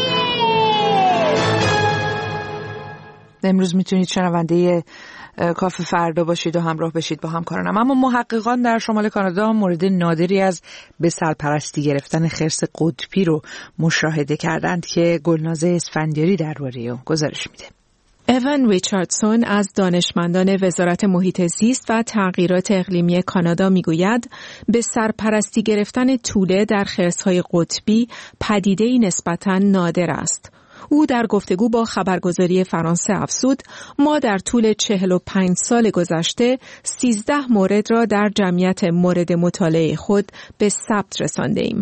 امروز میتونید شنونده کافه فردا باشید و همراه بشید با همکارانم. اما محققان در شمال کانادا مورد نادری از به سرپرستی گرفتن خرس قطبی رو مشاهده کردند که گلناز اسفندیاری درباره اون گزارش میده. ایوان ریچاردسون از دانشمندان وزارت محیط زیست و تغییرات اقلیمی کانادا میگوید به سرپرستی گرفتن توله در خرس‌های قطبی پدیده‌ای نسبتاً نادر است. او در گفتگو با خبرگزاری فرانسه افزود: ما در طول 45 سال گذشته 13 مورد را در جمعیت مورد مطالعه خود به ثبت رسانده‌ایم.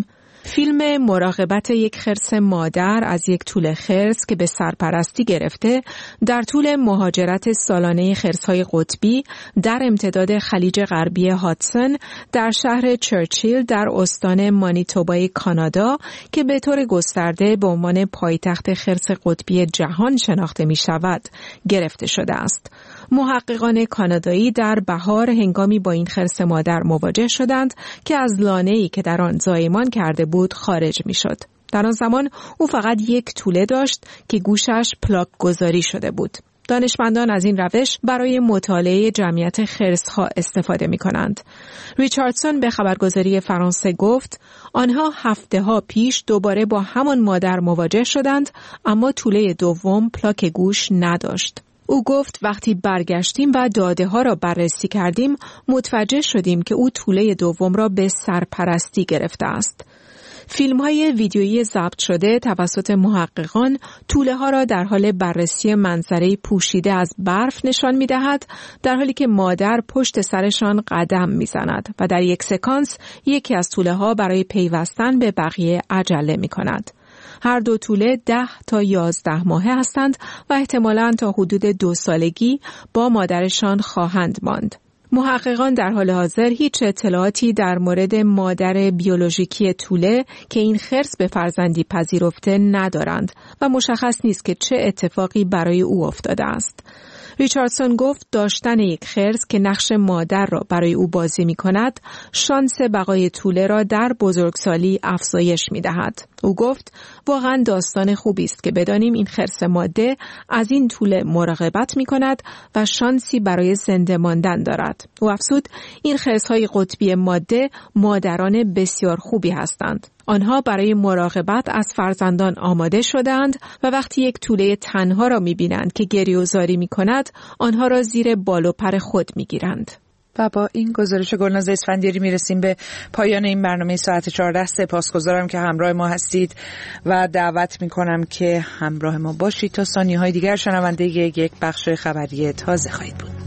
فیلم مراقبت یک خرس مادر از یک توله خرس که به سرپرستی گرفته در طول مهاجرت سالانه خرس‌های قطبی در امتداد خلیج غربی هاتسون در شهر چرچیل در استان مانیتوبای کانادا که به طور گسترده به عنوان پایتخت خرس قطبی جهان شناخته می شود گرفته شده است. محققان کانادایی در بهار هنگامی با این خرس مادر مواجه شدند که از لانه‌ای که در آن زایمان کرده بود خارج می شد. در آن زمان او فقط یک توله داشت که گوشش پلاک گذاری شده بود. دانشمندان از این روش برای مطالعه جمعیت خرس‌ها استفاده می‌کنند. ریچاردسون به خبرگزاری فرانسه گفت آنها هفته‌ها پیش دوباره با همان مادر مواجه شدند اما توله دوم پلاک گوش نداشت. او گفت وقتی برگشتیم و داده ها را بررسی کردیم متوجه شدیم که او توله دوم را به سرپرستی گرفته است. فیلم های ویدیویی ضبط شده توسط محققان توله ها را در حال بررسی منظره پوشیده از برف نشان می دهد در حالی که مادر پشت سرشان قدم می زند و در یک سکانس یکی از توله ها برای پیوستن به بقیه عجله می کند. هر دو توله 10 تا 11 ماهه هستند و احتمالاً تا حدود 2 سالگی با مادرشان خواهند ماند. محققان در حال حاضر هیچ اطلاعاتی در مورد مادر بیولوژیکی توله که این خرس به فرزندی پذیرفته ندارند و مشخص نیست که چه اتفاقی برای او افتاده است. ریچاردسون گفت داشتن یک خرس که نقش مادر را برای او بازی می کند شانس بقای توله را در بزرگسالی افزایش می دهد. او گفت واقعا داستان خوبی است که بدانیم این خرس ماده از این توله مراقبت می کند و شانسی برای زنده ماندن دارد. او افزود این خرس‌های قطبی ماده مادران بسیار خوبی هستند. آنها برای مراقبت از فرزندان آماده شدند و وقتی یک توله تنها را می‌بینند که گریه‌وزاری می‌کند، آنها را زیر بال و پر خود می‌گیرند. و با این گزارش گلناز اسفندیاری میرسیم به پایان این برنامه ساعت 14. سپاسگزارم که همراه ما هستید و دعوت می‌کنم که همراه ما باشید تا ثانیه‌های دیگر شنونده یک بخش خبری تازه خواهید بود.